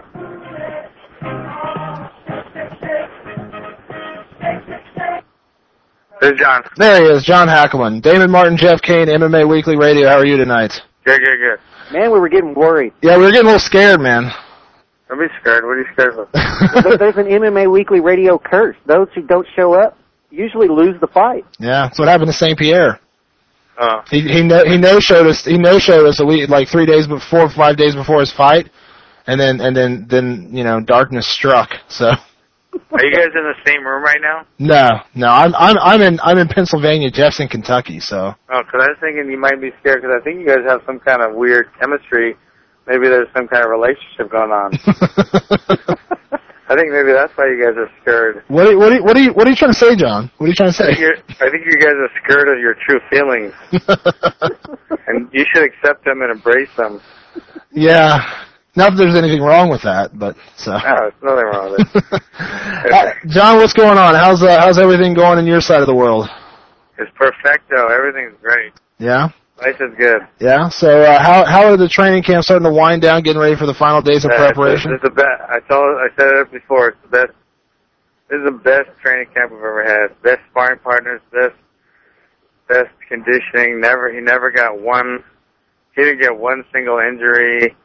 This is John. There he is, John Hackelman. Damon Martin, Jeff Kane, MMA Weekly Radio. How are you tonight? Good. Man, we were getting worried. Yeah, we were getting a little scared, man. Don't be scared. What are you scared of? There's an MMA Weekly Radio curse. Those who don't show up usually lose the fight. Yeah, that's what happened to St. Pierre. Oh. He no-showed us a week, like 3 days before, 5 days before his fight, and then you know, darkness struck. So. Are you guys in the same room right now? No, I'm in Pennsylvania. Jeff's in Kentucky, so. Oh, because I was thinking you might be scared because I think you guys have some kind of weird chemistry maybe there's some kind of relationship going on. I think maybe that's why you guys are scared. What are you trying to say, John? What are you trying to say? I think you guys are scared of your true feelings, and you should accept them and embrace them. Yeah. Not that there's anything wrong with that, but so. No, there's nothing wrong with it. John, what's going on? How's everything going in your side of the world? It's perfecto. Everything's great. Yeah. Life is good. Yeah. So how are the training camps starting to wind down, getting ready for the final days of preparation? It's the best. I said it before. It's the best. This is the best training camp we've ever had. Best sparring partners. Best conditioning. He never got one. He didn't get one single injury.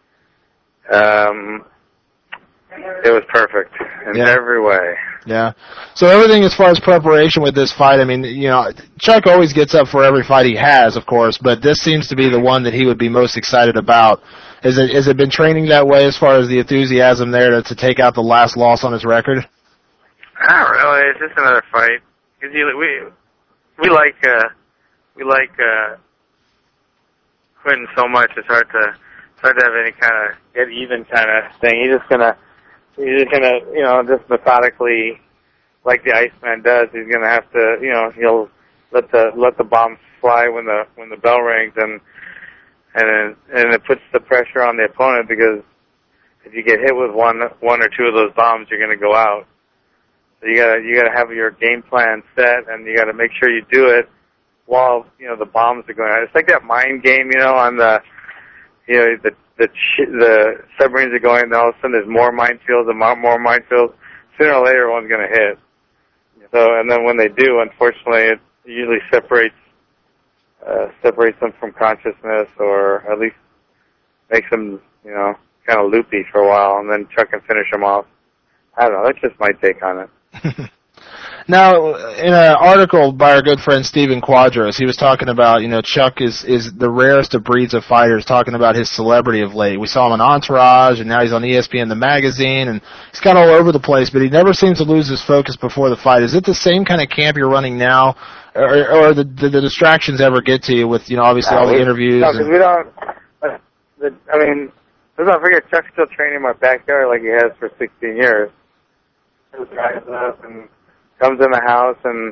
It was perfect in every way. Yeah. So everything as far as preparation with this fight, I mean, Chuck always gets up for every fight he has, of course, but this seems to be the one that he would be most excited about. Has it been training that way as far as the enthusiasm there to take out the last loss on his record? Not really. It's just another fight. Cause we like Quentin so much. It's hard to have any kind of get even kind of thing. He's just gonna just methodically, like the Iceman does. He's gonna have to, he'll let the bombs fly when the bell rings, and it puts the pressure on the opponent, because if you get hit with one or two of those bombs, you're gonna go out. So you gotta have your game plan set, and you gotta make sure you do it while the bombs are going out. It's like that mind game, on the. The submarines are going, and all of a sudden there's more minefields and more minefields. Sooner or later, one's going to hit. So, and then when they do, unfortunately, it usually separates them from consciousness, or at least makes them, kind of loopy for a while, and then Chuck can finish them off. I don't know. That's just my take on it. Now, in an article by our good friend Stephen Quadros, he was talking about, Chuck is the rarest of breeds of fighters, talking about his celebrity of late. We saw him on Entourage, and now he's on ESPN, the magazine, and he's kind of all over the place, but he never seems to lose his focus before the fight. Is it the same kind of camp you're running now, or the distractions ever get to you with, obviously all the interviews? No, because we don't, let's not forget, Chuck's still training in my backyard like he has for 16 years. He drives up and comes in the house and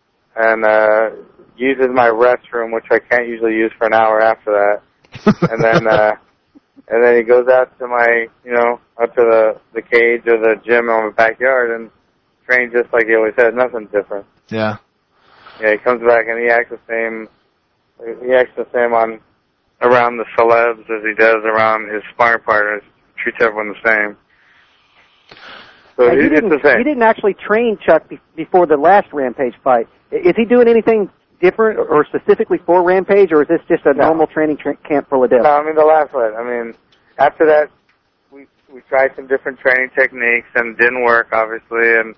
uses my restroom, which I can't usually use for an hour after that. And then he goes out to my, up to the cage or the gym in my backyard and trains just like he always has. Nothing different. Yeah. Yeah, he comes back and he acts the same. He acts the same around the celebs as he does around his sparring partners. Treats everyone the same. So you didn't actually train Chuck before the last Rampage fight. Is he doing anything different or specifically for Rampage, or is this just a normal training camp for Liddell? No, the last fight. After that, we tried some different training techniques and it didn't work, obviously, and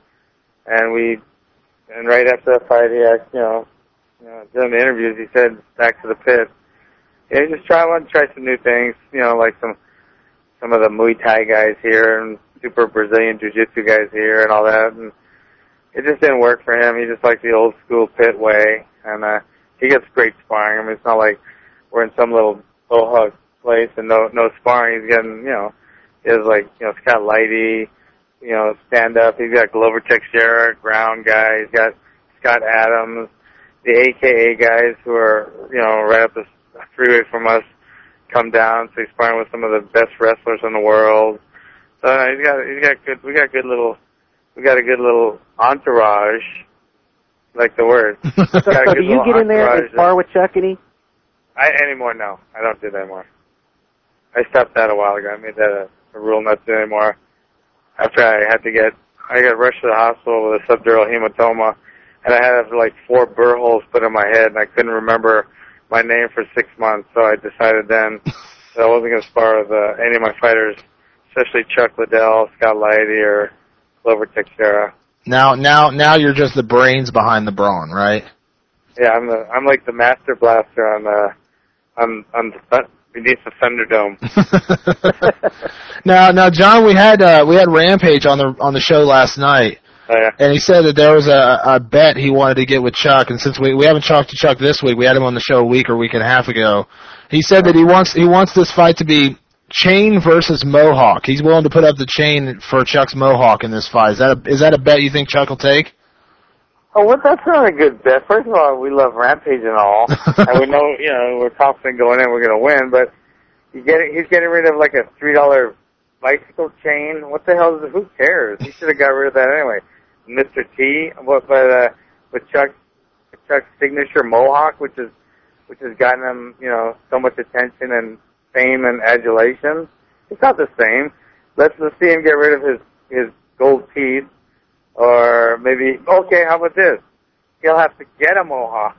right after that fight, he asked, during the interviews, he said, back to the pit. Yeah, I want to try some new things, like some of the Muay Thai guys here and super Brazilian Jiu-Jitsu guys here and all that, and it just didn't work for him. He just liked the old school pit way, and he gets great sparring. It's not like we're in some little hug place and no sparring. He's getting, he has Scott Lighty, stand up. He's got Glover Teixeira, ground guy. He's got Scott Adams, the AKA guys who are, right up the freeway from us, come down. So he's sparring with some of the best wrestlers in the world. So we got a good little entourage, like the word. So do you get in there and spar with Chuck anymore? No, I don't do that anymore. I stopped that a while ago. I made that a rule not to do anymore. After I got rushed to the hospital with a subdural hematoma, and I had 4 burr holes put in my head, and I couldn't remember my name for 6 months. So I decided then that I wasn't going to spar with any of my fighters, especially Chuck Liddell, Scott Lighty, or Glover Teixeira. Now you're just the brains behind the brawn, right? Yeah, I'm like the master blaster on beneath the Thunderdome. Now, John, we had Rampage on the show last night. Oh, yeah. And he said that there was a bet he wanted to get with Chuck, and since we haven't talked to Chuck this week, we had him on the show a week and a half ago. He said that he wants this fight to be chain versus mohawk. He's willing to put up the chain for Chuck's mohawk in this fight. Is that a bet you think Chuck will take? Oh, well, that's not a good bet. First of all, we love Rampage and all, and we know, we're confident going in, we're going to win. But he's getting rid of like a $3 bicycle chain. What the hell is it? Who cares? He should have got rid of that anyway. Mr. T, with Chuck's signature mohawk, which has gotten him, so much attention and fame and adulation. It's not the same. Let's see him get rid of his gold teeth, or maybe how about this? He'll have to get a mohawk,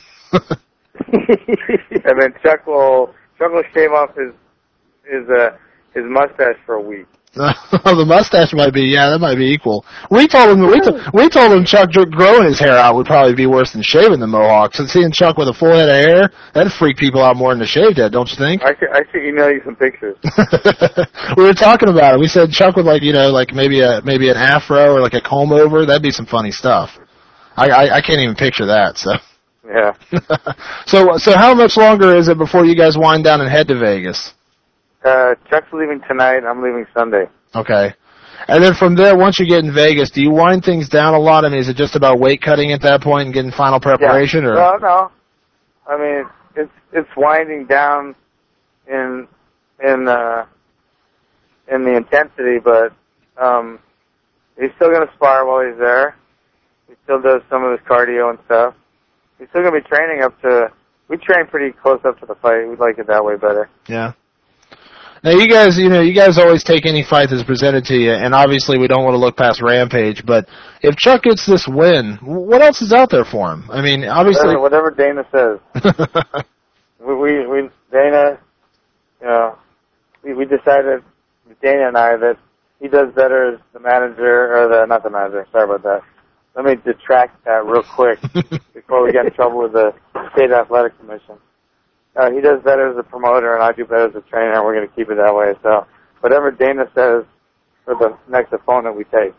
and then Chuck will shave off his mustache for a week. The mustache might be, that might be equal. We told him Chuck growing his hair out would probably be worse than shaving the mohawk. So seeing Chuck with a full head of hair, that'd freak people out more than the shaved head, don't you think? I should email you some pictures. We were talking about it. We said Chuck with maybe an afro or like a comb over. That'd be some funny stuff. I can't even picture that. So yeah. So how much longer is it before you guys wind down and head to Vegas? Chuck's leaving tonight. I'm leaving Sunday. Okay. And then from there, once you get in Vegas, do you wind things down a lot? I mean, is it just about weight cutting at that point and getting final preparation? Yeah. Or? No. I mean, it's winding down in the intensity, but he's still going to spar while he's there. He still does some of his cardio and stuff. He's still going to be training we train pretty close up to the fight. We like it that way better. Yeah. Now, you guys always take any fight that's presented to you, and obviously we don't want to look past Rampage, but if Chuck gets this win, what else is out there for him? I mean, obviously... Whatever Dana says. Dana, we decided, Dana and I, that he does better as the manager, not the manager, sorry about that. Let me detract that real quick before we get in trouble with the State Athletic Commission. He does better as a promoter, and I do better as a trainer, and we're going to keep it that way. So whatever Dana says for the next opponent, we take.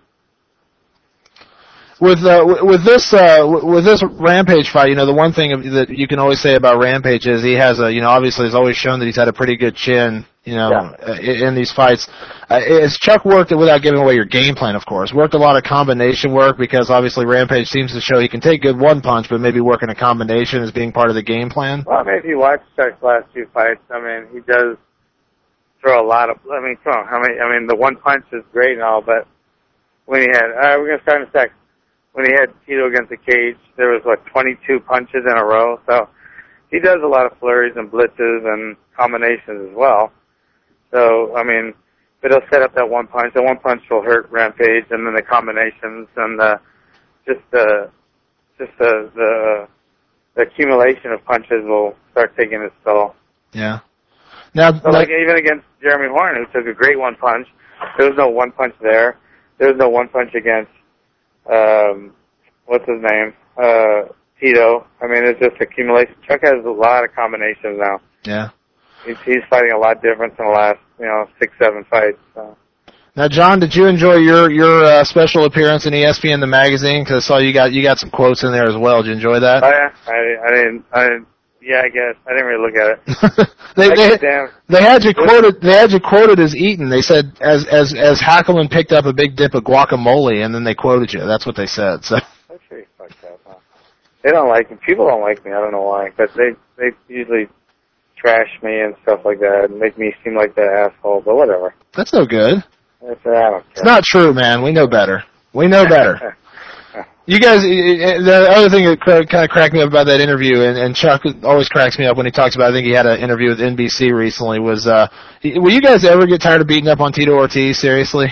With this Rampage fight, the one thing that you can always say about Rampage is he has obviously has always shown that he's had a pretty good chin, in these fights. Has Chuck worked, without giving away your game plan, of course, worked a lot of combination work, because obviously Rampage seems to show he can take good one punch, but maybe working a combination as being part of the game plan? Well, I mean, if you watch Chuck's last two fights, I mean, he does throw a lot of, the one punch is great and all, but when he had, we're going to start in a sec. When he had Tito against the cage, there was, 22 punches in a row. So he does a lot of flurries and blitzes and combinations as well. So, I mean, but he'll set up that one punch. The one punch will hurt Rampage, and then the combinations and the accumulation of punches will start taking its toll. Yeah. Now, so even against Jeremy Horn, who took a great one punch, there was no one punch there. There was no one punch against what's his name? Tito. I mean, it's just accumulation. Chuck has a lot of combinations now. Yeah. He's fighting a lot different in the last, 6-7 fights. So. Now, John, did you enjoy your special appearance in ESPN the magazine? Because I saw you got some quotes in there as well. Did you enjoy that? Oh yeah, I didn't. Yeah, I guess I didn't really look at it. They had you quoted. They had you quoted as eaten. They said as Hackleman picked up a big dip of guacamole, and then they quoted you. That's what they said. So. That's pretty fucked up. Huh? They don't like me. People don't like me. I don't know why, but they usually trash me and stuff like that and make me seem like that asshole. But whatever. That's no good. I don't care. It's not true, man. We know better. We know better. You guys, the other thing that kind of cracked me up about that interview, and Chuck always cracks me up when he talks about, I think he had an interview with NBC recently, was, will you guys ever get tired of beating up on Tito Ortiz, seriously?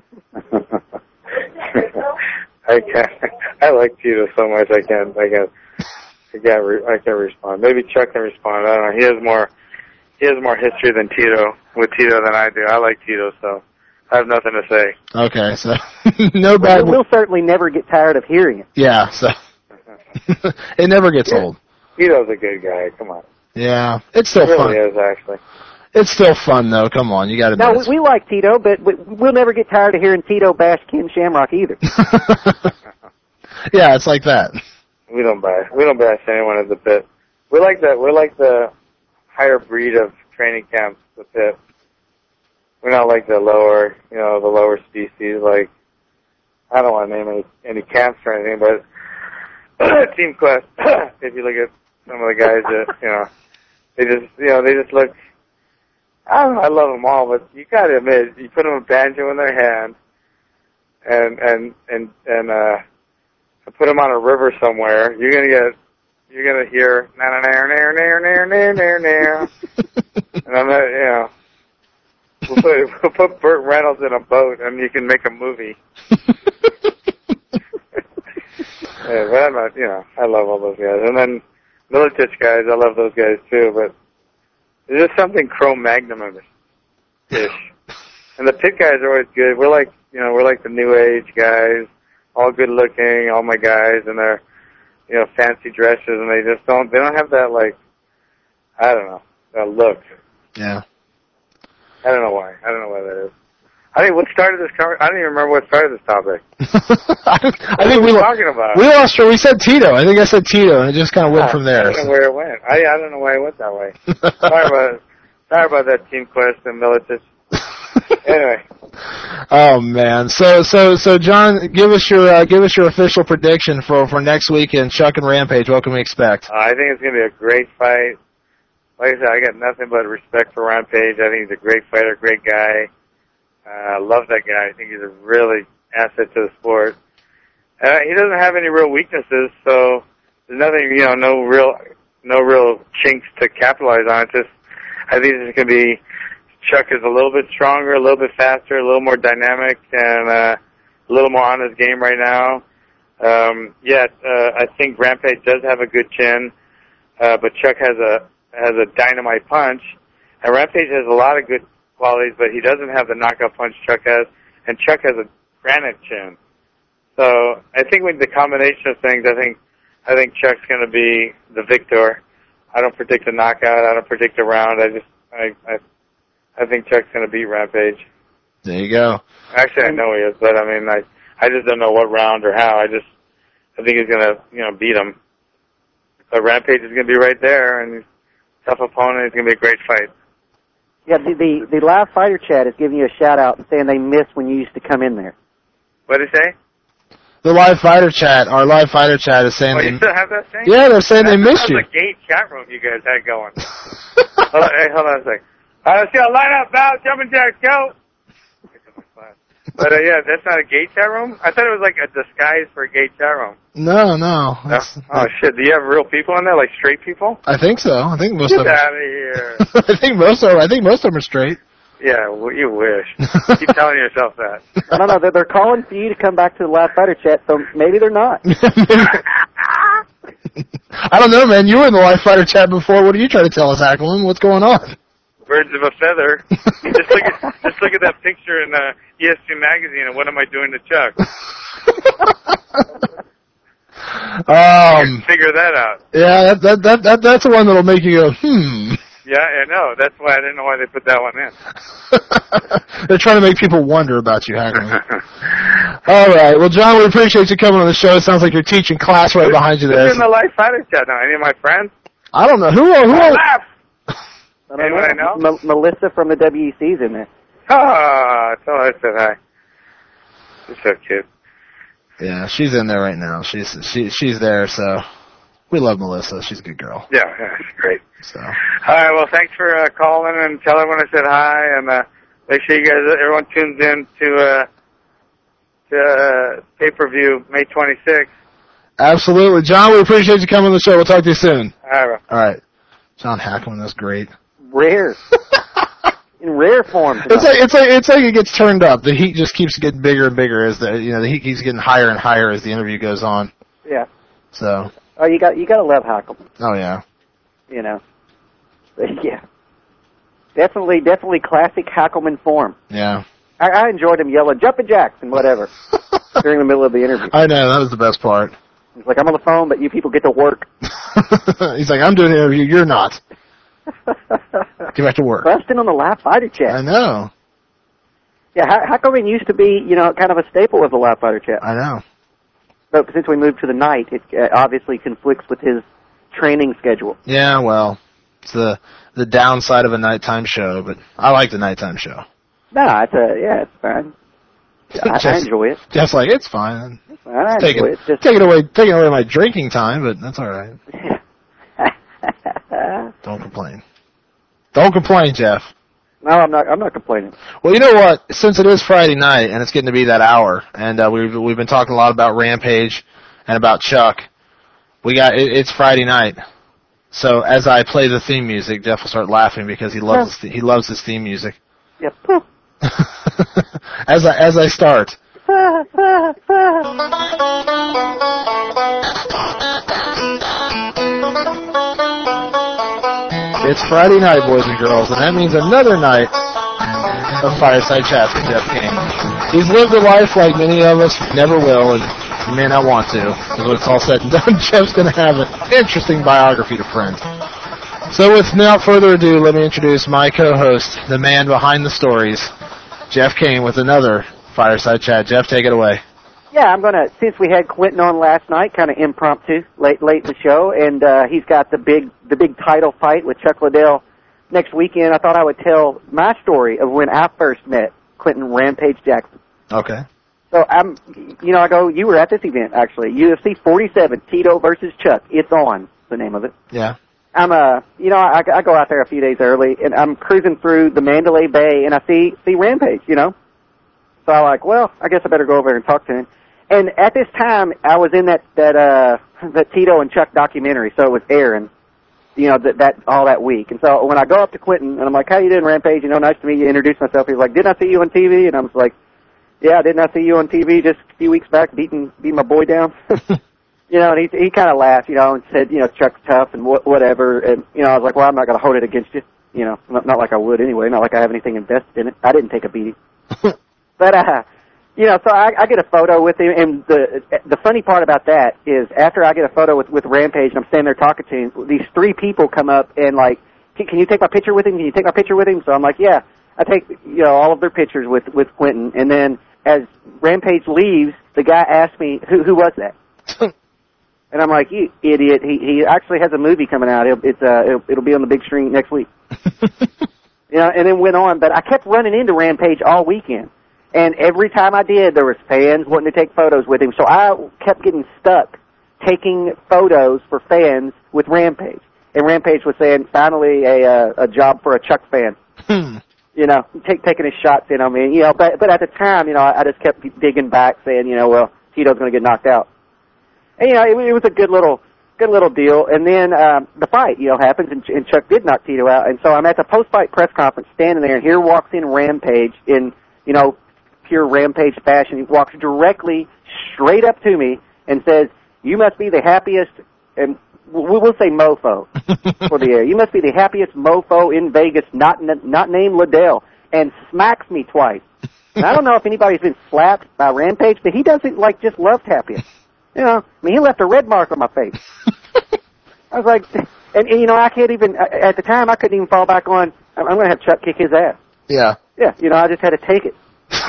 I can't. I like Tito so much I can't respond. Maybe Chuck can respond. I don't know. He has more history with Tito than I do. I like Tito, so I have nothing to say. Okay, so no bad. We'll certainly never get tired of hearing it. Yeah, so it never gets old. Tito's a good guy. Come on. Yeah, it's still fun. It really is, actually. It's still fun, though. Come on, you got to. No, we like Tito, but we'll never get tired of hearing Tito bash Ken Shamrock either. Yeah, it's like that. We don't bash anyone at the pit. We're like the higher breed of training camps, the pit. we're not like the lower species. Like, I don't want to name any camps or anything, but Team Quest. If you look at some of the guys that they just look. I don't know. I love them all, but you got to admit, you put them a banjo in their hand, and put them on a river somewhere, you're gonna hear na na na na na na na na. And I'm not, we'll put Burt Reynolds in a boat and you can make a movie. Yeah, but I'm not, I love all those guys. And then Militich guys, I love those guys too, but there's just something Cro-Magnon-ish. And the pit guys are always good. We're like the new age guys, all good looking, all my guys, and they're, fancy dresses, and they don't have that, like, I don't know, that look. Yeah. I don't know why that is. I think what started this I don't even remember what started this topic. I think we were talking about. We lost her. We said Tito. I think I said Tito, and it just kind of went from there. I don't know where it went. I don't know why it went that way. Sorry about that, Team Quest and Militich. Anyway. Oh man. So John, give us your official prediction for next weekend, Chuck and Rampage. What can we expect? I think it's going to be a great fight. Like I said, I got nothing but respect for Rampage. I think he's a great fighter, great guy. I love that guy. I think he's a really asset to the sport. He doesn't have any real weaknesses, so there's nothing, no real chinks to capitalize on. It's just, I think it's going to be, Chuck is a little bit stronger, a little bit faster, a little more dynamic, and a little more on his game right now. I think Rampage does have a good chin, but Chuck has a dynamite punch, and Rampage has a lot of good qualities, but he doesn't have the knockout punch Chuck has, and Chuck has a granite chin. So I think with the combination of things, I think Chuck's going to be the victor. I don't predict a knockout. I don't predict a round. I think Chuck's going to beat Rampage. There you go. Actually, I know he is, but I just don't know what round or how. I think he's going to, beat him. But Rampage is going to be right there, and tough opponent. It's going to be a great fight. Yeah, the live fighter chat is giving you a shout out and saying they miss when you used to come in there. What did he say? The live fighter chat, our live fighter chat is saying you still have that thing? Yeah, they're saying they missed you. That's a gay chat room you guys had going. hold on a second. All right, let's go. Line up, Val. Jumping jacks, go. But, that's not a gay chat room? I thought it was like a disguise for a gay chat room. No. Oh, shit. Do you have real people in there, like straight people? I think so. I think most of them. Get out of here. I think most of them are straight. Yeah, well, you wish. Keep telling yourself that. No, they're calling for you to come back to the live fighter chat, so maybe they're not. I don't know, man. You were in the live fighter chat before. What are you trying to tell us, Ackerman? What's going on? Birds of a feather. just look at that picture in ESPN magazine and what am I doing to Chuck? Figure that out. Yeah, that's the one that'll make you go, Yeah, I know. That's why I didn't know why they put that one in. They're trying to make people wonder about you, Ackerman. All right. Well, John, we appreciate you coming on the show. It sounds like you're teaching class right behind you there. Who's in the live fighter chat now? Any of my friends? I don't know. Who laugh? Anyone I know? Melissa from the WEC's in there. Ah, tell her I said hi. She's so cute. Yeah, she's in there right now. She's there, so we love Melissa. She's a good girl. Yeah, she's great. So. All right, well, thanks for calling and tell everyone I said hi, and make sure everyone tunes in to pay-per-view May 26th. Absolutely. John, we appreciate you coming on the show. We'll talk to you soon. All right. All right. John Hackman, that's great. Rare. In rare form. It's like it gets turned up. The heat just keeps getting bigger and bigger as the heat keeps getting higher and higher as the interview goes on. Yeah. So. Oh, you got to love Hackman. Oh yeah. Yeah. Definitely classic Hackman form. Yeah. I enjoyed him yelling "Jumpin' Jacks" and whatever during the middle of the interview. I know, that was the best part. He's like, I'm on the phone, but you people get to work. He's like, I'm doing the interview, you're not. Get back to work. Busting on the live fighter chat. I know. Yeah, Hackman used to be, kind of a staple of the live fighter chat. I know. But since we moved to the night, it obviously conflicts with his training schedule. Yeah, well, it's the downside of a nighttime show, but I like the nighttime show. No, it's fine. I enjoy it. Jeff's like, it's fine. I enjoy it. Taking away my drinking time, but that's all right. Don't complain. Don't complain, Jeff. No, I'm not complaining. Well, you know what? Since it is Friday night and it's getting to be that hour, and we've been talking a lot about Rampage and about Chuck, it's Friday night. So as I play the theme music, Jeff will start laughing because he loves this theme music. Yep. As I start. It's Friday night, boys and girls, and that means another night of Fireside Chats with Jeff King. He's lived a life like many of us never will, and you may not want to, because when it's all said and done, Jeff's going to have an interesting biography to print. So without further ado, let me introduce my co-host, the man behind the stories, Jeff King, with another Fireside Chat. Jeff, take it away. Yeah, I'm going to, since we had Quentin on last night, kind of impromptu, late in the show, and he's got the big title fight with Chuck Liddell next weekend, I thought I would tell my story of when I first met Quentin Rampage Jackson. Okay. So you were at this event, actually, UFC 47, Tito versus Chuck. It's on, the name of it. Yeah. I go out there a few days early, and I'm cruising through the Mandalay Bay, and I see Rampage, So I'm like, well, I guess I better go over there and talk to him. And at this time, I was in that Tito and Chuck documentary, so it was airing, all that week. And so when I go up to Quentin, and I'm like, how you doing, Rampage? Nice to meet you. Introduce myself. He's like, didn't I see you on TV? And I was like, yeah, didn't I see you on TV just a few weeks back beating my boy down? And he kind of laughed, and said, Chuck's tough and whatever. And, I was like, well, I'm not going to hold it against you. Not like I would anyway. Not like I have anything invested in it. I didn't take a beating. But, so I get a photo with him, and the funny part about that is after I get a photo with Rampage and I'm standing there talking to him, these three people come up and like, can you take my picture with him? Can you take my picture with him? So I'm like, yeah. I take, all of their pictures with Quentin, and then as Rampage leaves, the guy asks me, who was that? And I'm like, you idiot. He actually has a movie coming out. It'll be on the big screen next week. And then went on, but I kept running into Rampage all weekend. And every time I did, there was fans wanting to take photos with him. So I kept getting stuck taking photos for fans with Rampage. And Rampage was saying, finally, a job for a Chuck fan. Taking his shots in on me. But at the time, I just kept digging back, saying, well, Tito's going to get knocked out. And it was a good little deal. And then the fight, happens, and Chuck did knock Tito out. And so I'm at the post-fight press conference, standing there, and here walks in Rampage in, pure Rampage fashion. He walks directly straight up to me and says, you must be the happiest, and we'll say mofo for the air. You must be the happiest mofo in Vegas, not named Liddell, and smacks me twice. And I don't know if anybody's been slapped by Rampage, but he doesn't, just love happiness. He left a red mark on my face. I was like, and I can't even, at the time, I couldn't even fall back on, I'm going to have Chuck kick his ass. Yeah. Yeah, I just had to take it.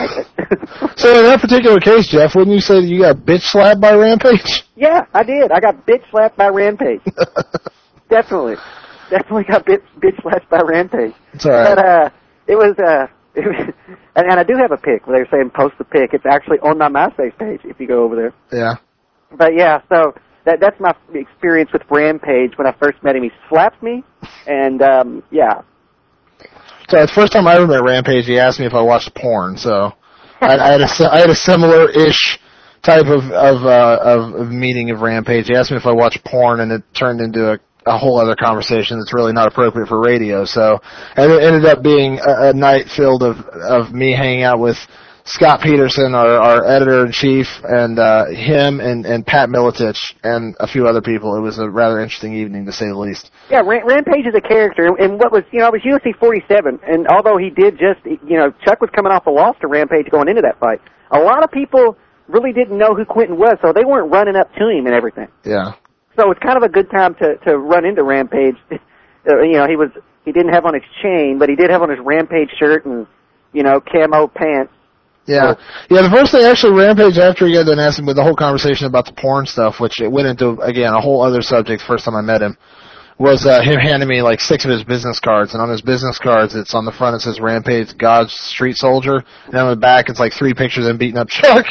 So in that particular case, Jeff, wouldn't you say that you got bitch slapped by Rampage? Yeah, I did. I got bitch slapped by Rampage. Definitely got bitch slapped by Rampage. It's all right. But it was, and I do have a pic where they're saying post the pic. It's actually on my MySpace page if you go over there. Yeah. But yeah, so that's my experience with Rampage. When I first met him, he slapped me, and yeah. So the first time I ever met Rampage, he asked me if I watched porn. So I had a similar-ish type of meeting of Rampage. He asked me if I watched porn, and it turned into a whole other conversation that's really not appropriate for radio. So, and it ended up being a night filled of me hanging out with Scott Peterson, our editor-in-chief, and him and Pat Miletich and a few other people. It was a rather interesting evening, to say the least. Yeah, Rampage is a character, and what was, it was UFC 47, and although he did just, Chuck was coming off a loss to Rampage going into that fight, a lot of people really didn't know who Quentin was, so they weren't running up to him and everything. Yeah. So it's kind of a good time to run into Rampage. He didn't have on his chain, but he did have on his Rampage shirt and, camo pants. Yeah. Yeah, the first thing, actually, Rampage, after he got done asking with the whole conversation about the porn stuff, which it went into, again, a whole other subject the first time I met him, was him handing me like 6 of his business cards, and on his business cards, it's on the front it says Rampage God's Street Soldier, and on the back it's like 3 pictures of him beating up Chuck.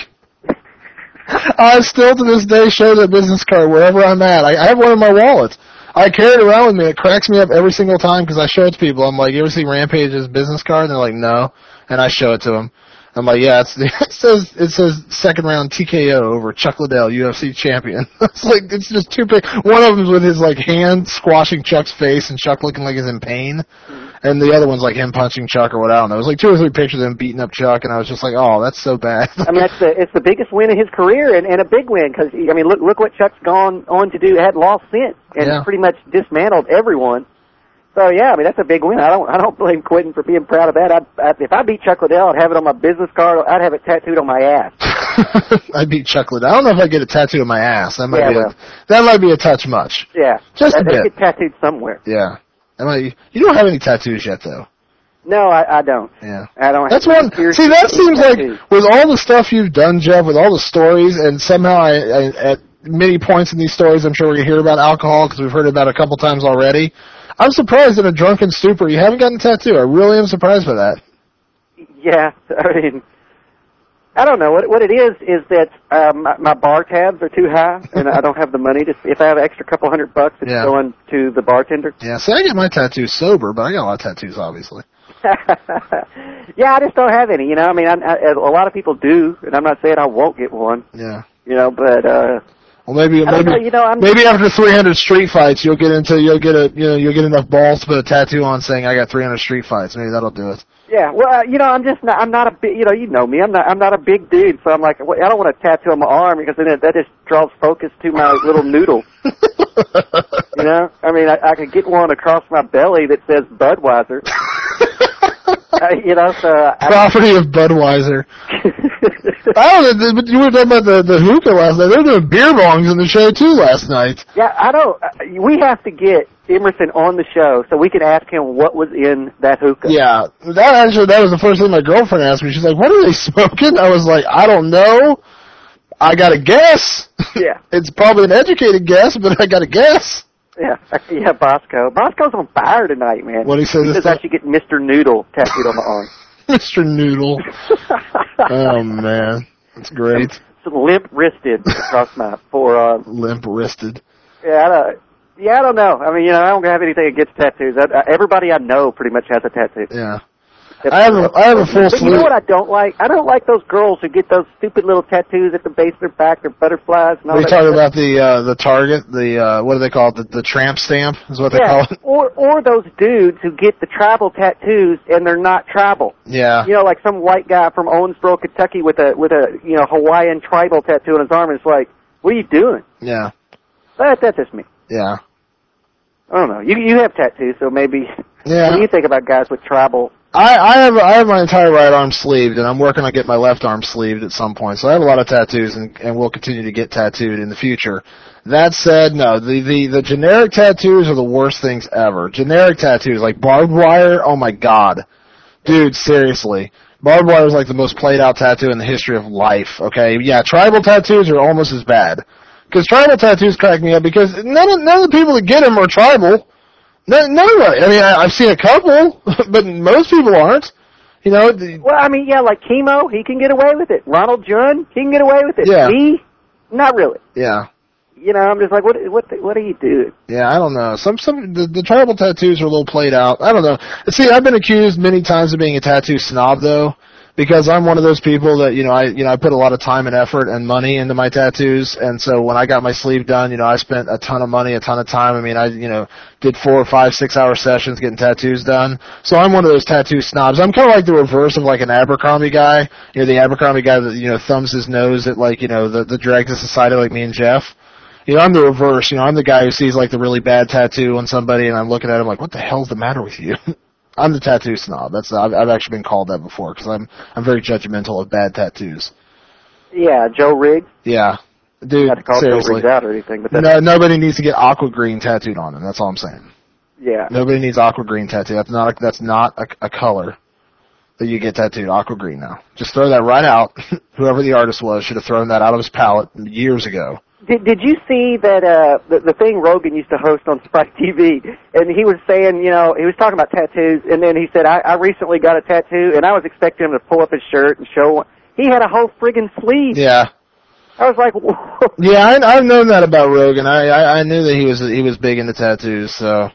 I still to this day show that business card wherever I'm at. I have one in my wallet. I carry it around with me. It cracks me up every single time because I show it to people. I'm like, you ever see Rampage's business card? And they're like, no. And I show it to them. I'm like, yeah, it says second round TKO over Chuck Liddell, UFC champion. It's like, it's just 2 pictures. One of them's with his like hand squashing Chuck's face and Chuck looking like he's in pain. And the other one's like him punching Chuck or what, I don't know. It was like 2 or 3 pictures of him beating up Chuck, and I was just like, oh, that's so bad. I mean, it's the biggest win of his career, and a big win, because, I mean, look what Chuck's gone on to do, had lost since, and pretty much dismantled everyone. So, yeah, I mean, that's a big win. I don't blame Quentin for being proud of that. If I beat Chuck Liddell, I'd have it on my business card. I'd have it tattooed on my ass. I beat Chuck Liddell. I don't know if I get it tattooed on my ass. That might be a touch much. Yeah. Just a bit. Get tattooed somewhere. Yeah. You don't have any tattoos yet, though. No, I don't. Yeah. I don't. That's one. See, that seems like with all the stuff you've done, Jeff, with all the stories, and somehow at many points in these stories, I'm sure we're going to hear about alcohol because we've heard about it a couple times already. I'm surprised in a drunken stupor you haven't gotten a tattoo. I really am surprised by that. Yeah, I mean, I don't know. What it is that my bar tabs are too high, and I don't have the money to. If I have an extra couple $100, it's going to the bartender. Yeah, see, I get my tattoos sober, but I got a lot of tattoos, obviously. Yeah, I just don't have any. You know, I mean, a lot of people do, and I'm not saying I won't get one. Yeah. You know, but well, maybe after 300 street fights, you'll get enough balls to put a tattoo on saying I got 300 street fights. Maybe that'll do it. Yeah, well, you know, I'm not a big, you know me, I'm not a big dude, so I'm like, I don't want a tattoo on my arm because then that just draws focus to my little noodle. You know, I mean, I could get one across my belly that says Budweiser. You know, so property of Budweiser. I don't know, but you were talking about the hookah last night. They were doing beer bongs in the show too last night. Yeah, I don't. We have to get Emerson on the show so we can ask him what was in that hookah. Yeah, that was the first thing my girlfriend asked me. She's like, "What are they smoking?" I was like, "I don't know. I got to guess." Yeah, it's probably an educated guess, but I got to guess. Yeah, Bosco. Bosco's on fire tonight, man. What he says? He says I should get Mr. Noodle tattooed on my arm. Mr. Noodle. Oh man, that's great. It's limp-wristed across my forearm. Limp-wristed. Yeah, I don't know. I mean, you know, I don't have anything against tattoos. Everybody I know pretty much has a tattoo. Yeah. I have a full sleeve. You know what I don't like? I don't like those girls who get those stupid little tattoos at the base of their back. They're butterflies and all that. Are you talking about the Target? What do they call it? The tramp stamp is what they call it? Or those dudes who get the tribal tattoos and they're not tribal. Yeah. You know, like some white guy from Owensboro, Kentucky with a Hawaiian tribal tattoo on his arm. And it's like, what are you doing? Yeah. That's just me. Yeah. I don't know. You have tattoos, so maybe. Yeah. What do you think about guys with tribal? I have my entire right arm sleeved, and I'm working on getting my left arm sleeved at some point. So I have a lot of tattoos, and will continue to get tattooed in the future. That said, no, the generic tattoos are the worst things ever. Generic tattoos, like barbed wire, oh my god. Dude, seriously. Barbed wire is like the most played out tattoo in the history of life, okay? Yeah, tribal tattoos are almost as bad. Because tribal tattoos crack me up because none of the people that get them are tribal. Nobody. I mean, I've seen a couple, but most people aren't. You know. Well, I mean, yeah, like Chemo, he can get away with it. Ronald Junn, he can get away with it. Yeah. Me, not really. Yeah. You know, I'm just like, what are you doing? Yeah, I don't know. The tribal tattoos are a little played out. I don't know. See, I've been accused many times of being a tattoo snob, though. Because I'm one of those people that, I put a lot of time and effort and money into my tattoos, and so when I got my sleeve done, I spent a ton of money, a ton of time. I mean, I did 4, 5, 6 hour sessions getting tattoos done. So I'm one of those tattoo snobs. I'm kind of like the reverse of like an Abercrombie guy. The Abercrombie guy that, thumbs his nose at like, the Dregs of Society like me and Jeff. I'm the reverse. I'm the guy who sees like the really bad tattoo on somebody, and I'm looking at him like, what the hell's the matter with you? I'm the tattoo snob. I've actually been called that before because I'm very judgmental of bad tattoos. Yeah, Joe Riggs. Yeah, dude. Not to call seriously. Joe Riggs out or anything, but nobody needs to get aqua green tattooed on them. That's all I'm saying. Yeah. Nobody needs aqua green tattoo. That's not a color that you get tattooed. Aqua green now. Just throw that right out. Whoever the artist was should have thrown that out of his palette years ago. Did you see that the thing Rogan used to host on Spike TV? And he was saying, he was talking about tattoos, and then he said, I recently got a tattoo, and I was expecting him to pull up his shirt and show one. He had a whole friggin' sleeve. Yeah. I was like, whoa. Yeah, I've known that about Rogan. I knew that he was big into tattoos, so.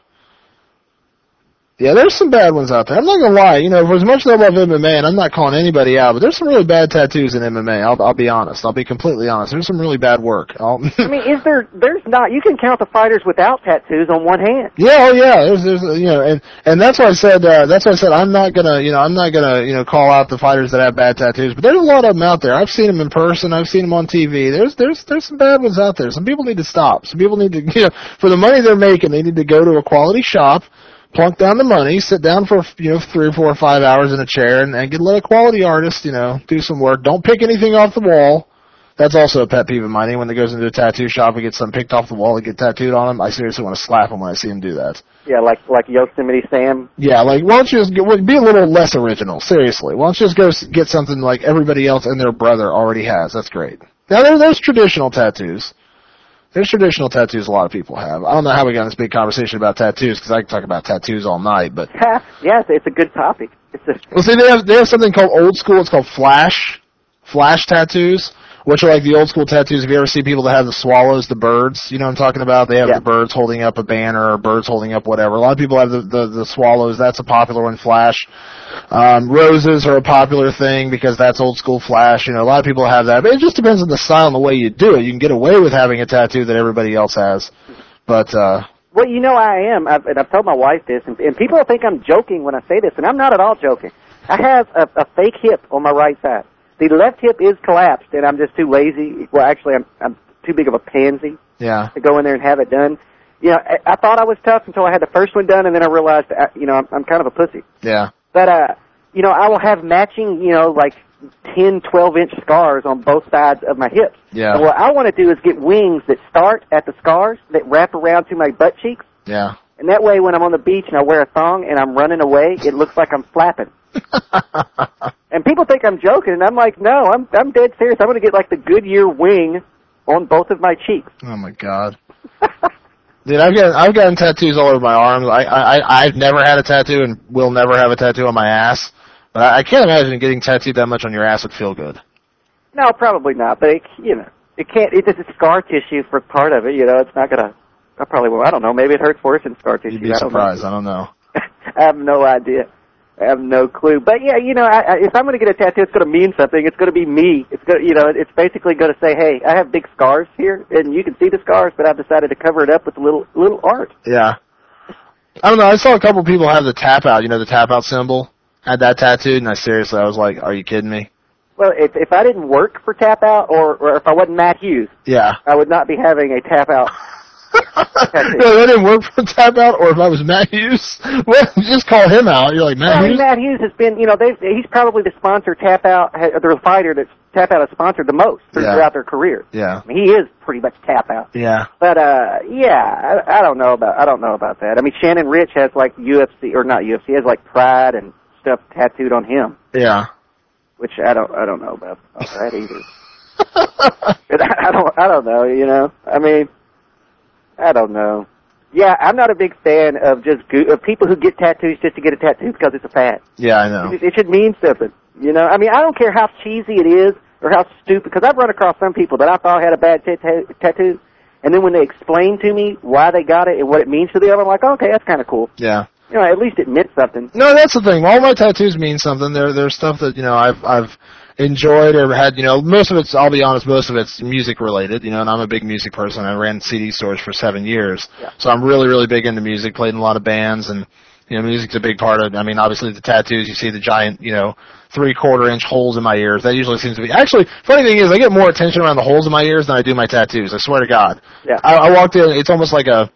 Yeah, there's some bad ones out there. I'm not gonna lie. For as much as I love MMA, and I'm not calling anybody out, but there's some really bad tattoos in MMA. I'll be honest. I'll be completely honest. There's some really bad work. I mean, there's not, you can count the fighters without tattoos on one hand. Yeah, oh yeah. There's and that's why I said, I'm not gonna call out the fighters that have bad tattoos, but there's a lot of them out there. I've seen them in person. I've seen them on TV. There's some bad ones out there. Some people need to stop. Some people need to, for the money they're making, they need to go to a quality shop, plunk down the money, sit down for 3 or 4 or 5 hours in a chair, and let a quality artist, do some work. Don't pick anything off the wall. That's also a pet peeve of mine. Anyone that goes into a tattoo shop and gets something picked off the wall and get tattooed on them, I seriously want to slap them when I see them do that. Yeah, like Yosemite Sam. Yeah, why don't you just be a little less original? Seriously, why don't you just go get something like everybody else and their brother already has? That's great. Now there's traditional tattoos. There's traditional tattoos a lot of people have. I don't know how we got in this big conversation about tattoos, because I can talk about tattoos all night, but... Yes, it's a good topic. Well, see, they have something called old school. It's called flash tattoos, which are like the old school tattoos. Have you ever seen people that have the swallows, the birds? You know what I'm talking about? They have the birds holding up a banner or birds holding up whatever. A lot of people have the swallows. That's a popular one, flash. Roses are a popular thing because that's old school flash. A lot of people have that. But it just depends on the style and the way you do it. You can get away with having a tattoo that everybody else has. But, well, I am. I've told my wife this, and people think I'm joking when I say this, and I'm not at all joking. I have a fake hip on my right side. The left hip is collapsed, and I'm just too lazy. Well, actually, I'm too big of a pansy to go in there and have it done. I thought I was tough until I had the first one done, and then I realized, I'm kind of a pussy. Yeah. But, I will have matching, like 10, 12-inch scars on both sides of my hips. Yeah. And what I want to do is get wings that start at the scars that wrap around to my butt cheeks. Yeah. And that way, when I'm on the beach and I wear a thong and I'm running away, it looks like I'm flapping. And people think I'm joking, and I'm like, no, I'm dead serious. I'm going to get like the Goodyear wing on both of my cheeks. Oh my God. Dude, I've gotten tattoos all over my arms. I've never had a tattoo and will never have a tattoo on my ass. But I can't imagine getting tattooed that much on your ass would feel good. No, probably not. But it can't. It's just scar tissue for part of it. It's not gonna. I probably will. I don't know. Maybe it hurts worse than scar tissue. You'd be surprised. I don't know. I have no idea. I have no clue. But yeah, if I'm going to get a tattoo, it's going to mean something. It's going to be me. It's going, it's basically going to say, hey, I have big scars here, and you can see the scars, but I've decided to cover it up with a little art. Yeah. I don't know. I saw a couple people have the tap out. The tap out symbol. Had that tattooed, and I was like, are you kidding me? Well, if I didn't work for Tap Out, or if I wasn't Matt Hughes, I would not be having a Tap Out. No, that didn't work for Tap Out, or if I was Matt Hughes, well, just call him out. You're like, Matt Hughes? Matt Hughes has been, he's probably the sponsor Tap Out, the fighter that Tap Out has sponsored the most throughout their career. Yeah. I mean, he is pretty much Tap Out. Yeah. But, I don't know about that. I mean, Shannon Rich has like UFC, or not UFC, has like Pride and stuff tattooed on him. Yeah. Which I don't know about that either. I don't know, I mean, I don't know. Yeah, I'm not a big fan of of people who get tattoos just to get a tattoo because it's a fad. Yeah, I know. It should mean something, I mean, I don't care how cheesy it is or how stupid, because I've run across some people that I thought had a bad tattoo, and then when they explain to me why they got it and what it means to them, I'm like, okay, that's kind of cool. Yeah. At least it meant something. No, that's the thing. All my tattoos mean something. There's stuff that, I've enjoyed or had, most of it's, I'll be honest, most of it's music related, and I'm a big music person. I ran CD stores for 7 years. Yeah. So I'm really, really big into music, played in a lot of bands, and, music's a big part of it. I mean, obviously the tattoos, you see the giant, 3/4-inch holes in my ears. That usually seems to be, actually, funny thing is, I get more attention around the holes in my ears than I do my tattoos. I swear to God. Yeah. I walked in, it's almost like a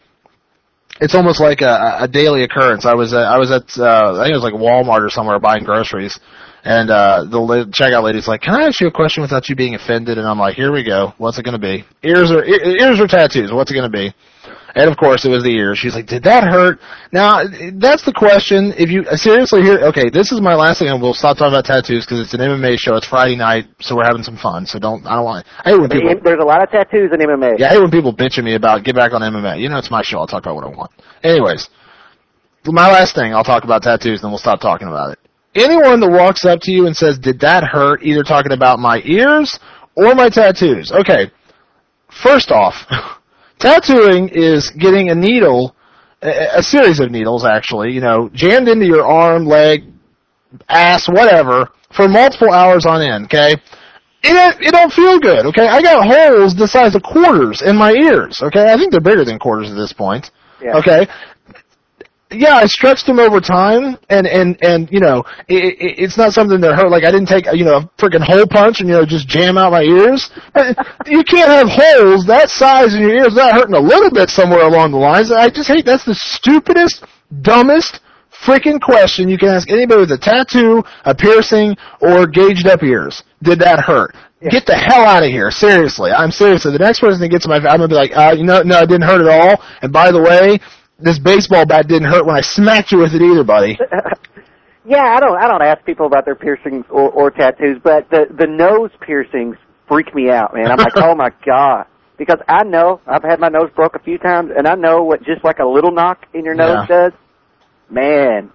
daily occurrence. I was at I think it was like Walmart or somewhere buying groceries, and the checkout lady's like, "Can I ask you a question without you being offended?" And I'm like, "Here we go. What's it going to be? Ears or tattoos? What's it going to be?" And of course, it was the ears. She's like, "Did that hurt?" Now, that's the question. If you seriously hear, okay, this is my last thing, and we'll stop talking about tattoos because it's an MMA show. It's Friday night, so we're having some fun. So I don't want. I hate when people. There's a lot of tattoos in MMA. Yeah, I hate when people bitch at me about get back on MMA. You know, it's my show. I'll talk about what I want. Anyways, my last thing, I'll talk about tattoos, then we'll stop talking about it. Anyone that walks up to you and says, "Did that hurt?" either talking about my ears or my tattoos. Okay, first off. Tattooing is getting a needle, a series of needles actually, jammed into your arm, leg, ass, whatever, for multiple hours on end, okay? It don't feel good, okay? I got holes the size of quarters in my ears, okay? I think they're bigger than quarters at this point, okay? Yeah, I stretched them over time, and it's not something that hurt. Like, I didn't take, a freaking hole punch and, just jam out my ears. You can't have holes that size in your ears without hurting a little bit somewhere along the lines. I just hate, that's the stupidest, dumbest freaking question you can ask anybody with a tattoo, a piercing, or gauged up ears. Did that hurt? Yeah. Get the hell out of here. Seriously. I'm serious. The next person that gets to my, I'm going to be like, no, it didn't hurt at all. And by the way, this baseball bat didn't hurt when I smacked you with it either, buddy. Yeah, I don't ask people about their piercings or tattoos, but the nose piercings freak me out, man. I'm like, oh my God. Because I know, I've had my nose broke a few times, and I know what just like a little knock in your nose does. Man,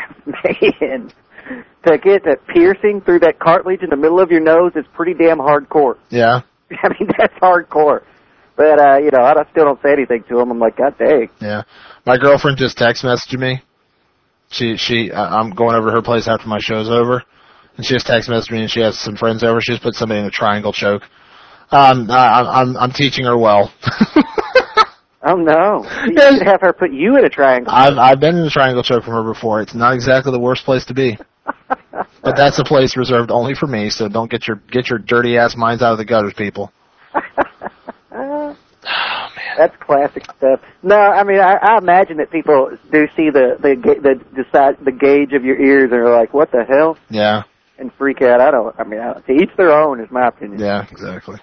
to get that piercing through that cartilage in the middle of your nose is pretty damn hardcore. Yeah. I mean, that's hardcore. But, I still don't say anything to him. I'm like, God dang. Yeah. My girlfriend just text messaged me. I'm going over to her place after my show's over, and she just text messaged me, and she has some friends over. She just put somebody in a triangle choke. I'm teaching her well. Oh, no. You should have her put you in a triangle choke. I've been in a triangle choke from her before. It's not exactly the worst place to be. But that's a place reserved only for me, so don't get your dirty-ass minds out of the gutters, people. Oh, man. That's classic stuff. No, I mean, I imagine that people do see the gauge of your ears and are like, what the hell? Yeah. And freak out. To each their own is my opinion. Yeah, exactly.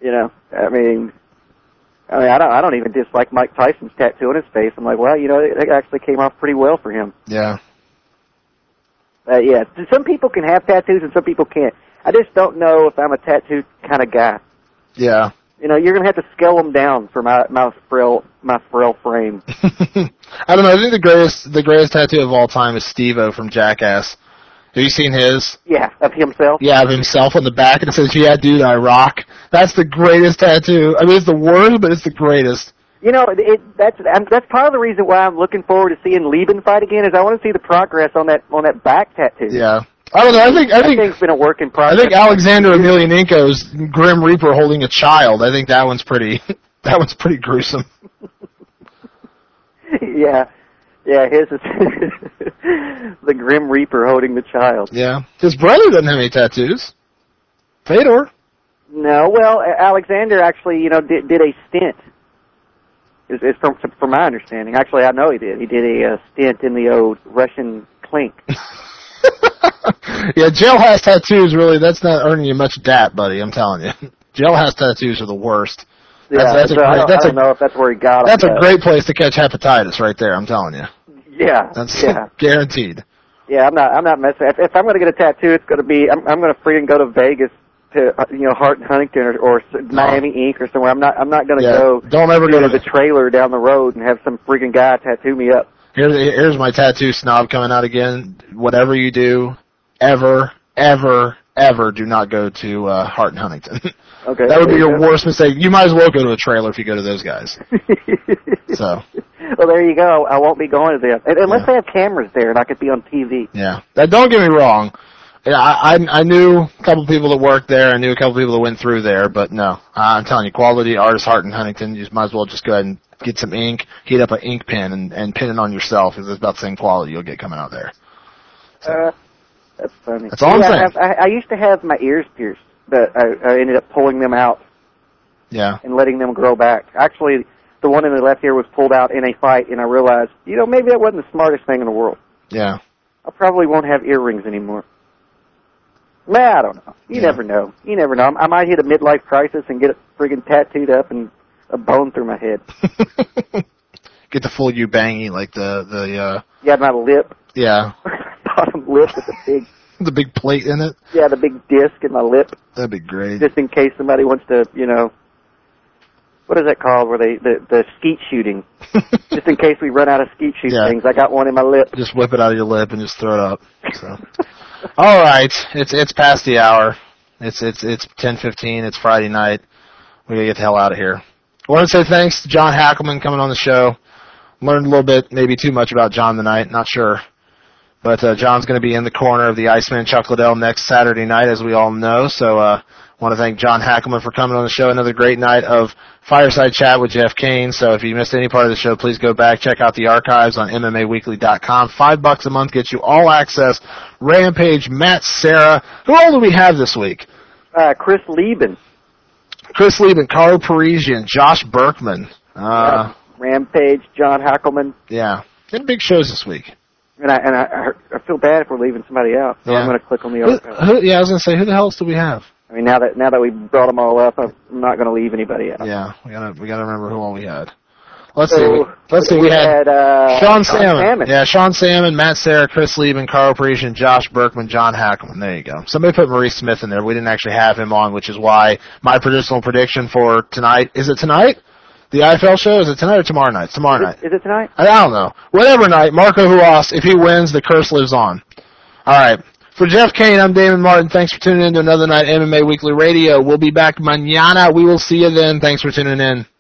I don't even dislike Mike Tyson's tattoo on his face. I'm like, well, it actually came off pretty well for him. Yeah. Yeah, some people can have tattoos and some people can't. I just don't know if I'm a tattoo kind of guy. Yeah. You're going to have to scale them down for my frail frame. I don't know. I think the greatest tattoo of all time is Steve-O from Jackass. Have you seen his? Yeah, of himself? Yeah, of himself on the back, and it says, "Yeah, dude, I rock." That's the greatest tattoo. I mean, it's the worst, but it's the greatest. That's part of the reason why I'm looking forward to seeing Lieben fight again, is I want to see the progress on that back tattoo. Yeah. I don't know. I think it's been a work in progress. I think Alexander Emelianenko's Grim Reaper holding a child. I think that one's pretty gruesome. Yeah, his is the Grim Reaper holding the child. Yeah, his brother doesn't have any tattoos. Fedor. No, well, Alexander actually, did a stint. It's from my understanding. Actually, I know he did. He did a stint in the old Russian clink. Yeah, jailhouse tattoos, really, that's not earning you much dat, buddy, I'm telling you. Jailhouse tattoos are the worst. Yeah, I don't know if that's where he got them. That's a great place to catch hepatitis right there, I'm telling you. Yeah. That's guaranteed. Yeah, I'm not messing. If I'm going to get a tattoo, it's going to be, I'm going to freaking go to Vegas to, Hart and Huntington or Miami Ink or somewhere. I'm not going to go Don't ever go to the trailer down the road and have some freaking guy tattoo me up. Here's my tattoo snob coming out again. Whatever you do, ever do not go to Hart and Huntington. Okay. That would be your worst mistake. You might as well go to a trailer if you go to those guys. So. Well, there you go. I won't be going to them. Unless they have cameras there and I could be on TV. Yeah. Don't get me wrong. I knew a couple of people that worked there. I knew a couple of people that went through there. But no, I'm telling you, quality artist Hart and Huntington, you might as well just go ahead and get some ink, heat up an ink pen, and pin it on yourself because it's about the same quality you'll get coming out there. So. That's funny. That's all I'm saying. I used to have my ears pierced, but I ended up pulling them out. Yeah. And letting them grow back. Actually, the one in the left ear was pulled out in a fight, and I realized, maybe that wasn't the smartest thing in the world. Yeah. I probably won't have earrings anymore. I don't know. You never know. I might hit a midlife crisis and get it friggin' tattooed up and a bone through my head. get the full you bangy, like the Yeah, my lip, yeah, bottom lip with the big plate in it. the big disc in my lip, That'd be great. just in case somebody wants to, what is that called? Where the skeet shooting? Just in case we run out of skeet shoot things, I got one in my lip. Just whip it out of your lip and just throw it up. So, all right, it's past the hour. It's 10:15. It's Friday night. We gotta get the hell out of here. I want to say thanks to John Hackelman coming on the show. Learned a little bit, maybe too much about John tonight. Not sure. But John's going to be in the corner of the Iceman Chuck Liddell next Saturday night, as we all know. So I want to thank John Hackelman for coming on the show. Another great night of Fireside Chat with Jeff Kane. So if you missed any part of the show, please go back, check out the archives on MMAweekly.com. $5 a month gets you all access. Rampage, Matt Serra. Who all do we have this week? Chris Lieben. Chris Lieben, Caro Parisian, Josh Berkman. Rampage, John Hackelman. Yeah. Getting big shows this week. And I feel bad if we're leaving somebody out, so I'm going to click on the archive. I was going to say, who the hell else do we have? I mean, now that we brought them all up, I'm not going to leave anybody out. Yeah, we gotta remember who all we had. Let's see. We had Sean Salmon. Yeah, Sean Salmon, Matt Serra, Chris Lieben, Caro Parisian, Josh Berkman, John Hackelman. There you go. Somebody put Maurice Smith in there. We didn't actually have him on, which is why my personal prediction for tonight, is it tonight? The IFL show? Is it tonight or tomorrow night? Tomorrow night. Is it tonight? I don't know. Whatever night, Marco Huas, if he wins, the curse lives on. All right. For Jeff Kane, I'm Damon Martin. Thanks for tuning in to another night MMA Weekly Radio. We'll be back mañana. We will see you then. Thanks for tuning in.